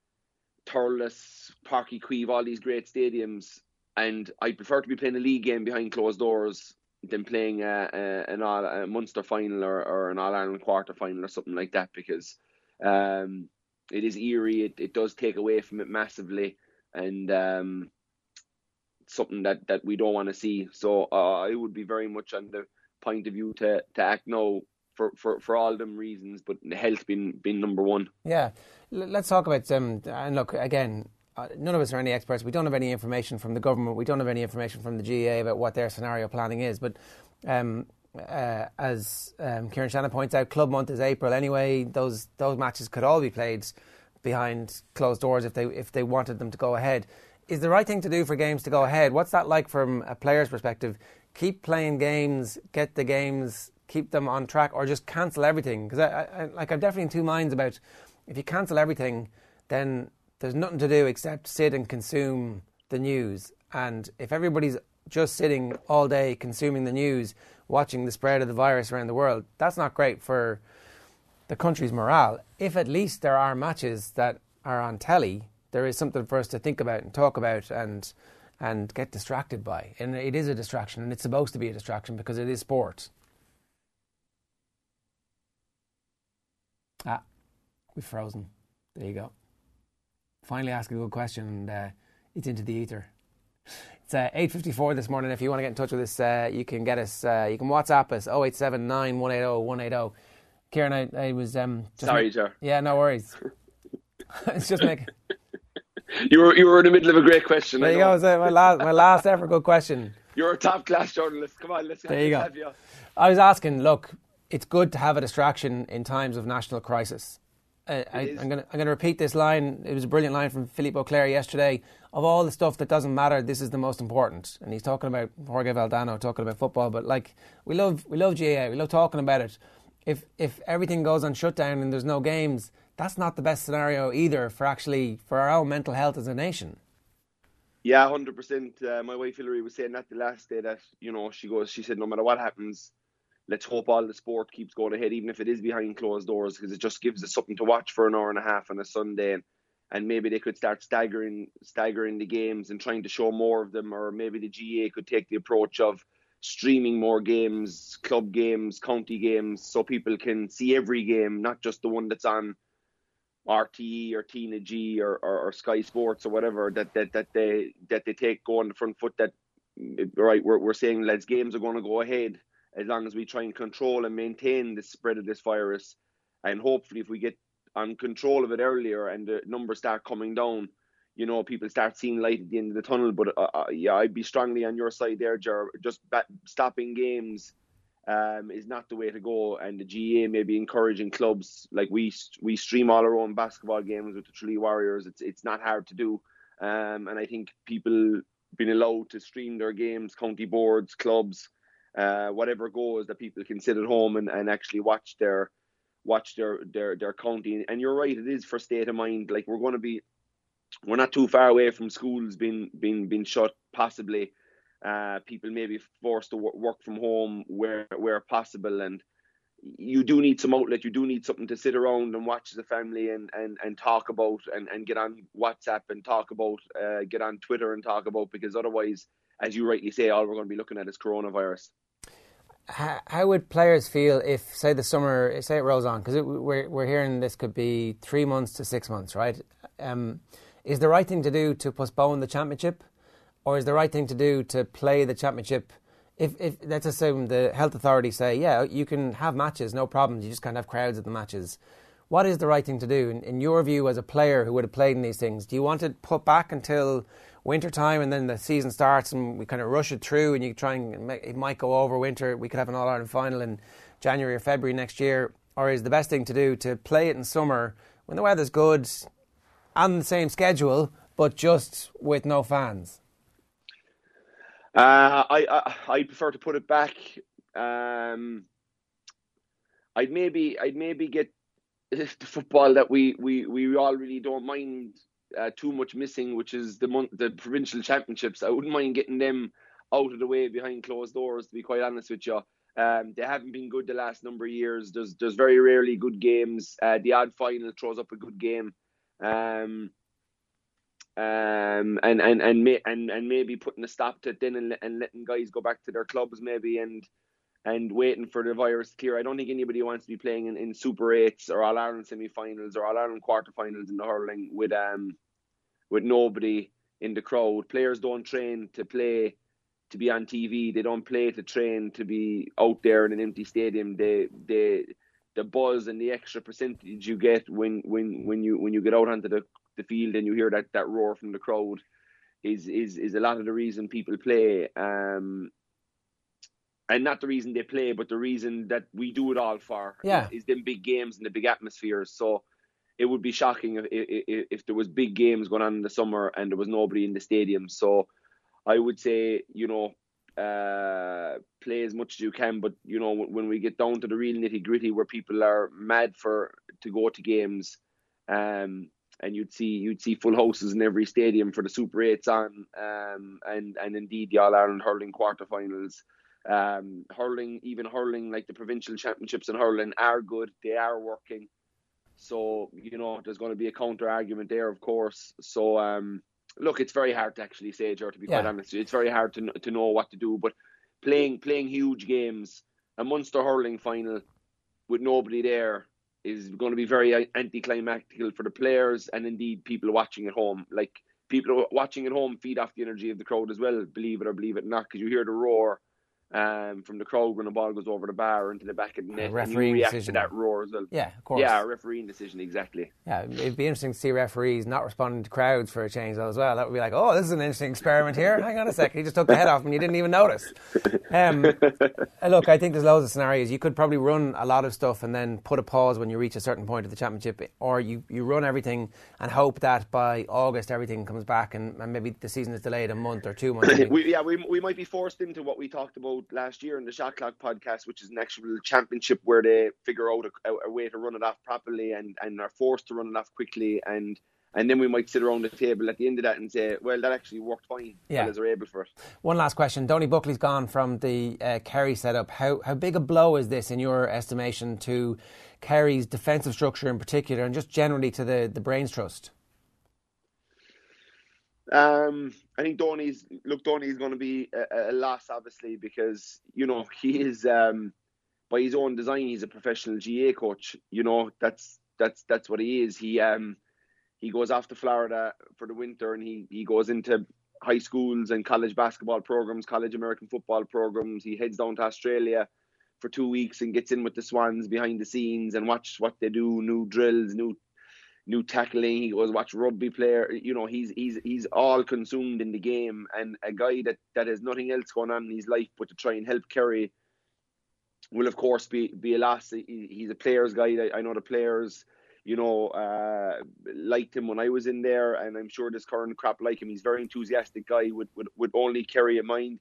Thurles, Páirc Uí Chaoimh, all these great stadiums. And I prefer to be playing a league game behind closed doors than playing a, a, an all, a Munster final or, or an All-Ireland quarter final or something like that, because um, it is eerie. It, it does take away from it massively, and um, something that, that we don't want to see. So uh, I would be very much on the point of view to, to act now for, for, for all them reasons, but health being, being number one. Yeah. L- let's talk about, um, and look, again, Uh, none of us are any experts. We don't have any information from the government. We don't have any information from the G A A about what their scenario planning is. But um, uh, as um, Kieran Shannon points out, Club Month is April anyway. Those those matches could all be played behind closed doors if they if they wanted them to go ahead. Is the right thing to do for games to go ahead? What's that like from a player's perspective? Keep playing games, get the games, keep them on track, or just cancel everything? Because I, I, like I'm definitely in two minds about if you cancel everything, then there's nothing to do except sit and consume the news. And if everybody's just sitting all day consuming the news, watching the spread of the virus around the world, that's not great for the country's morale. If at least there are matches that are on telly, there is something for us to think about and talk about and and get distracted by. And it is a distraction, and it's supposed to be a distraction because it is sport. Ah, we've frozen. There you go. Finally ask a good question, and uh, it's into the ether. It's uh, eight fifty-four this morning. If you want to get in touch with us, uh, you can get us. Uh, you can WhatsApp us oh eight seven nine, one eight oh, one eight oh. Kieran, I, I was um, just sorry, make, sir. Yeah, no worries. It's just make. You were you were in the middle of a great question. There you go. It's, uh, my last my last ever good question. You're a top class journalist. Come on, let's there you go. Have you. I was asking. Look, it's good to have a distraction in times of national crisis. Uh, I, I'm going to I'm going to repeat this line. It was a brilliant line from Philippe Auclair yesterday. Of all the stuff that doesn't matter, this is the most important. And he's talking about Jorge Valdano, talking about football. But like we love we love G A A. We love talking about it. If if everything goes on shutdown and there's no games, that's not the best scenario either for actually for our own mental health as a nation. Yeah, one hundred percent. Uh, my wife Hilary was saying that the last day that, you know, she goes, she said, no matter what happens, let's hope all the sport keeps going ahead, even if it is behind closed doors, because it just gives us something to watch for an hour and a half on a Sunday. And, and maybe they could start staggering, staggering the games and trying to show more of them, or maybe the G A A could take the approach of streaming more games, club games, county games, so people can see every game, not just the one that's on R T E or Tina G or, or, or Sky Sports or whatever, that, that, that they that they take go on the front foot, that, right, we're, we're saying, lads, games are going to go ahead as long as we try and control and maintain the spread of this virus. And hopefully if we get on control of it earlier and the numbers start coming down, you know, people start seeing light at the end of the tunnel. But uh, uh, yeah, I'd be strongly on your side there, Ger. Just bat- stopping games um, is not the way to go. And the G A A may be encouraging clubs, like we we stream all our own basketball games with the Tralee Warriors. It's it's not hard to do. Um, and I think people being allowed to stream their games, county boards, clubs, uh, whatever goes, that people can sit at home and, and actually watch their watch their, their, their county. And you're right, it is for state of mind. Like, we're going to be, we're not too far away from schools being being being shut, possibly. Uh, people may be forced to work from home where where possible, and you do need some outlet. You do need something to sit around and watch as a family and, and, and talk about, and, and get on WhatsApp and talk about, uh, get on Twitter and talk about, because otherwise, as you rightly say, all we're going to be looking at is coronavirus. How, how would players feel if, say, the summer, say it rolls on? Because we're we're hearing this could be three months to six months, right? Um, is the right thing to do to postpone the championship, or is the right thing to do to play the championship? If, if let's assume the health authorities say, yeah, you can have matches, no problems, you just can't have crowds at the matches. What is the right thing to do? In, in your view, as a player who would have played in these things, do you want it put back until winter time and then the season starts and we kind of rush it through and you try and make, it might go over winter, we could have an All-Ireland final in January or February next year? Or is the best thing to do to play it in summer when the weather's good, on the same schedule, but just with no fans? Uh, I, I I prefer to put it back. Um, I'd maybe I'd maybe get the football that we, we, we all really don't mind uh, too much missing, which is the month, the provincial championships. I wouldn't mind getting them out of the way behind closed doors, to be quite honest with you. Um, they haven't been good the last number of years. There's there's very rarely good games. Uh, the odd final throws up a good game. Um, Um, and and and, may, and and maybe putting a stop to it then, and, and letting guys go back to their clubs maybe, and and waiting for the virus to clear. I don't think anybody wants to be playing in, in Super Eights or All Ireland semi-finals or All Ireland quarterfinals in the hurling with um with nobody in the crowd. Players don't train to play to be on T V. They don't play to train to be out there in an empty stadium. They they the buzz and the extra percentage you get when when when you when you get out onto the the field and you hear that, that roar from the crowd is, is is a lot of the reason people play, um, and not the reason they play, but the reason that we do it all for. Yeah. is, is them big games and the big atmospheres. So it would be shocking if, if if there was big games going on in the summer and there was nobody in the stadium. So I would say, you know, uh, play as much as you can, but you know, when we get down to the real nitty gritty where people are mad for to go to games, um. And you'd see you'd see full houses in every stadium for the Super Eights on, um, and and indeed the All Ireland hurling quarterfinals, um, hurling even hurling like the provincial championships in hurling are good. They are working, so you know there's going to be a counter argument there, of course. So um, look, it's very hard to actually say, Ger, to be quite Yeah. honest. It's very hard to to know what to do. But playing playing huge games, a Munster hurling final with nobody there, is going to be very anticlimactic for the players and indeed people watching at home. Like, people watching at home feed off the energy of the crowd as well, believe it or believe it not, because you hear the roar um, from the crowd when the ball goes over the bar or into the back of the net, and you react decision. to that roar as well. Yeah, of course. Yeah, a refereeing decision, exactly. Yeah, it'd be interesting to see referees not responding to crowds for a change though as well. That would be like, oh, this is an interesting experiment here. Hang on a second, he just took the head off and you didn't even notice. Um, look, I think there's loads of scenarios. You could probably run a lot of stuff and then put a pause when you reach a certain point of the championship, or you, you run everything and hope that by August everything comes back and, and maybe the season is delayed a month or two months. we, yeah, we we might be forced into what we talked about last year in the Shot Clock podcast, which is an actual championship where they figure out a, a way to run it off properly and, and are forced to run it off quickly, and And then we might sit around the table at the end of that and say, well, that actually worked fine. Yeah. Fellas are able for it. One last question. Donny Buckley's gone from the uh, Kerry setup. How how big a blow is this, in your estimation, to Kerry's defensive structure in particular, and just generally to the, the Brains Trust? Um, I think Donny's, look, Donny's going to be a, a loss, obviously, because, you know, he is, um, by his own design, he's a professional G A coach. You know, that's that's that's what he is. He um he goes off to Florida for the winter, and he, he goes into high schools and college basketball programs, college American football programs. He heads down to Australia for two weeks and gets in with the Swans behind the scenes and watch what they do, new drills, new new tackling. He goes watch rugby player. You know, he's he's he's all consumed in the game, and a guy that, that has nothing else going on in his life but to try and help Kerry will, of course, be be a loss. He, he's a players guy. I, I know the players, you know, uh, liked him when I was in there, and I'm sure this current crop like him. He's a very enthusiastic guy with, with, with only Kerry in mind.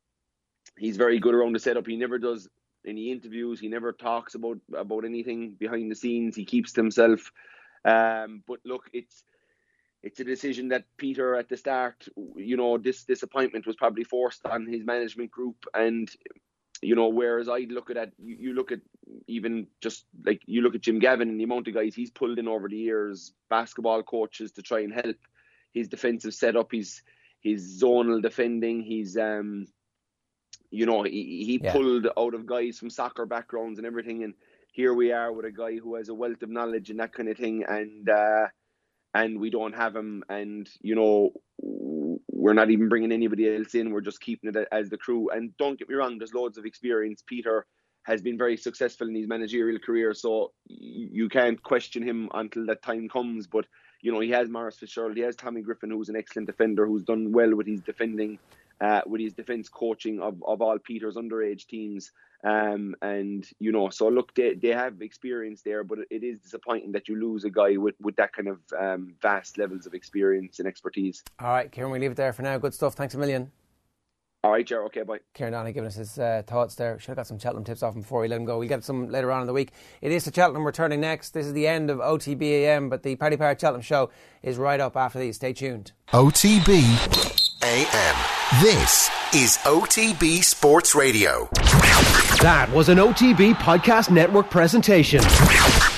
He's very good around the setup. He never does any interviews. He never talks about, about anything behind the scenes. He keeps to himself. Um, but look, it's it's a decision that Peter at the start, you know, this disappointment was probably forced on his management group. And, you know, whereas I look at that, you, you look at even just like you look at Jim Gavin and the amount of guys he's pulled in over the years, basketball coaches to try and help his defensive setup, his his zonal defending, he's um, you know, he, he yeah. pulled out of guys from soccer backgrounds and everything, and here we are with a guy who has a wealth of knowledge and that kind of thing, and uh, and we don't have him, and you know, we're not even bringing anybody else in. We're just keeping it as the crew. And don't get me wrong, there's loads of experience. Peter has been very successful in his managerial career, so you can't question him until that time comes. But you know, he has Maurice Fitzgerald, he has Tommy Griffin, who's an excellent defender, who's done well with his defending, uh, with his defence coaching of, of all Peter's underage teams. Um, and, you know, so look, they, they have experience there, but it is disappointing that you lose a guy with, with that kind of um, vast levels of experience and expertise. All right, Kieran, we leave it there for now. Good stuff. Thanks a million. All right, Ger. Okay, bye. Kieran Donaghy giving us his uh, thoughts there. Should have got some Cheltenham tips off him before we let him go. We'll get some later on in the week. It is to Cheltenham returning next. This is the end of O T B A M, but the Paddy Power Cheltenham show is right up after these. Stay tuned. O T B A M. This is O T B Sports Radio. That was an O T B Podcast Network presentation.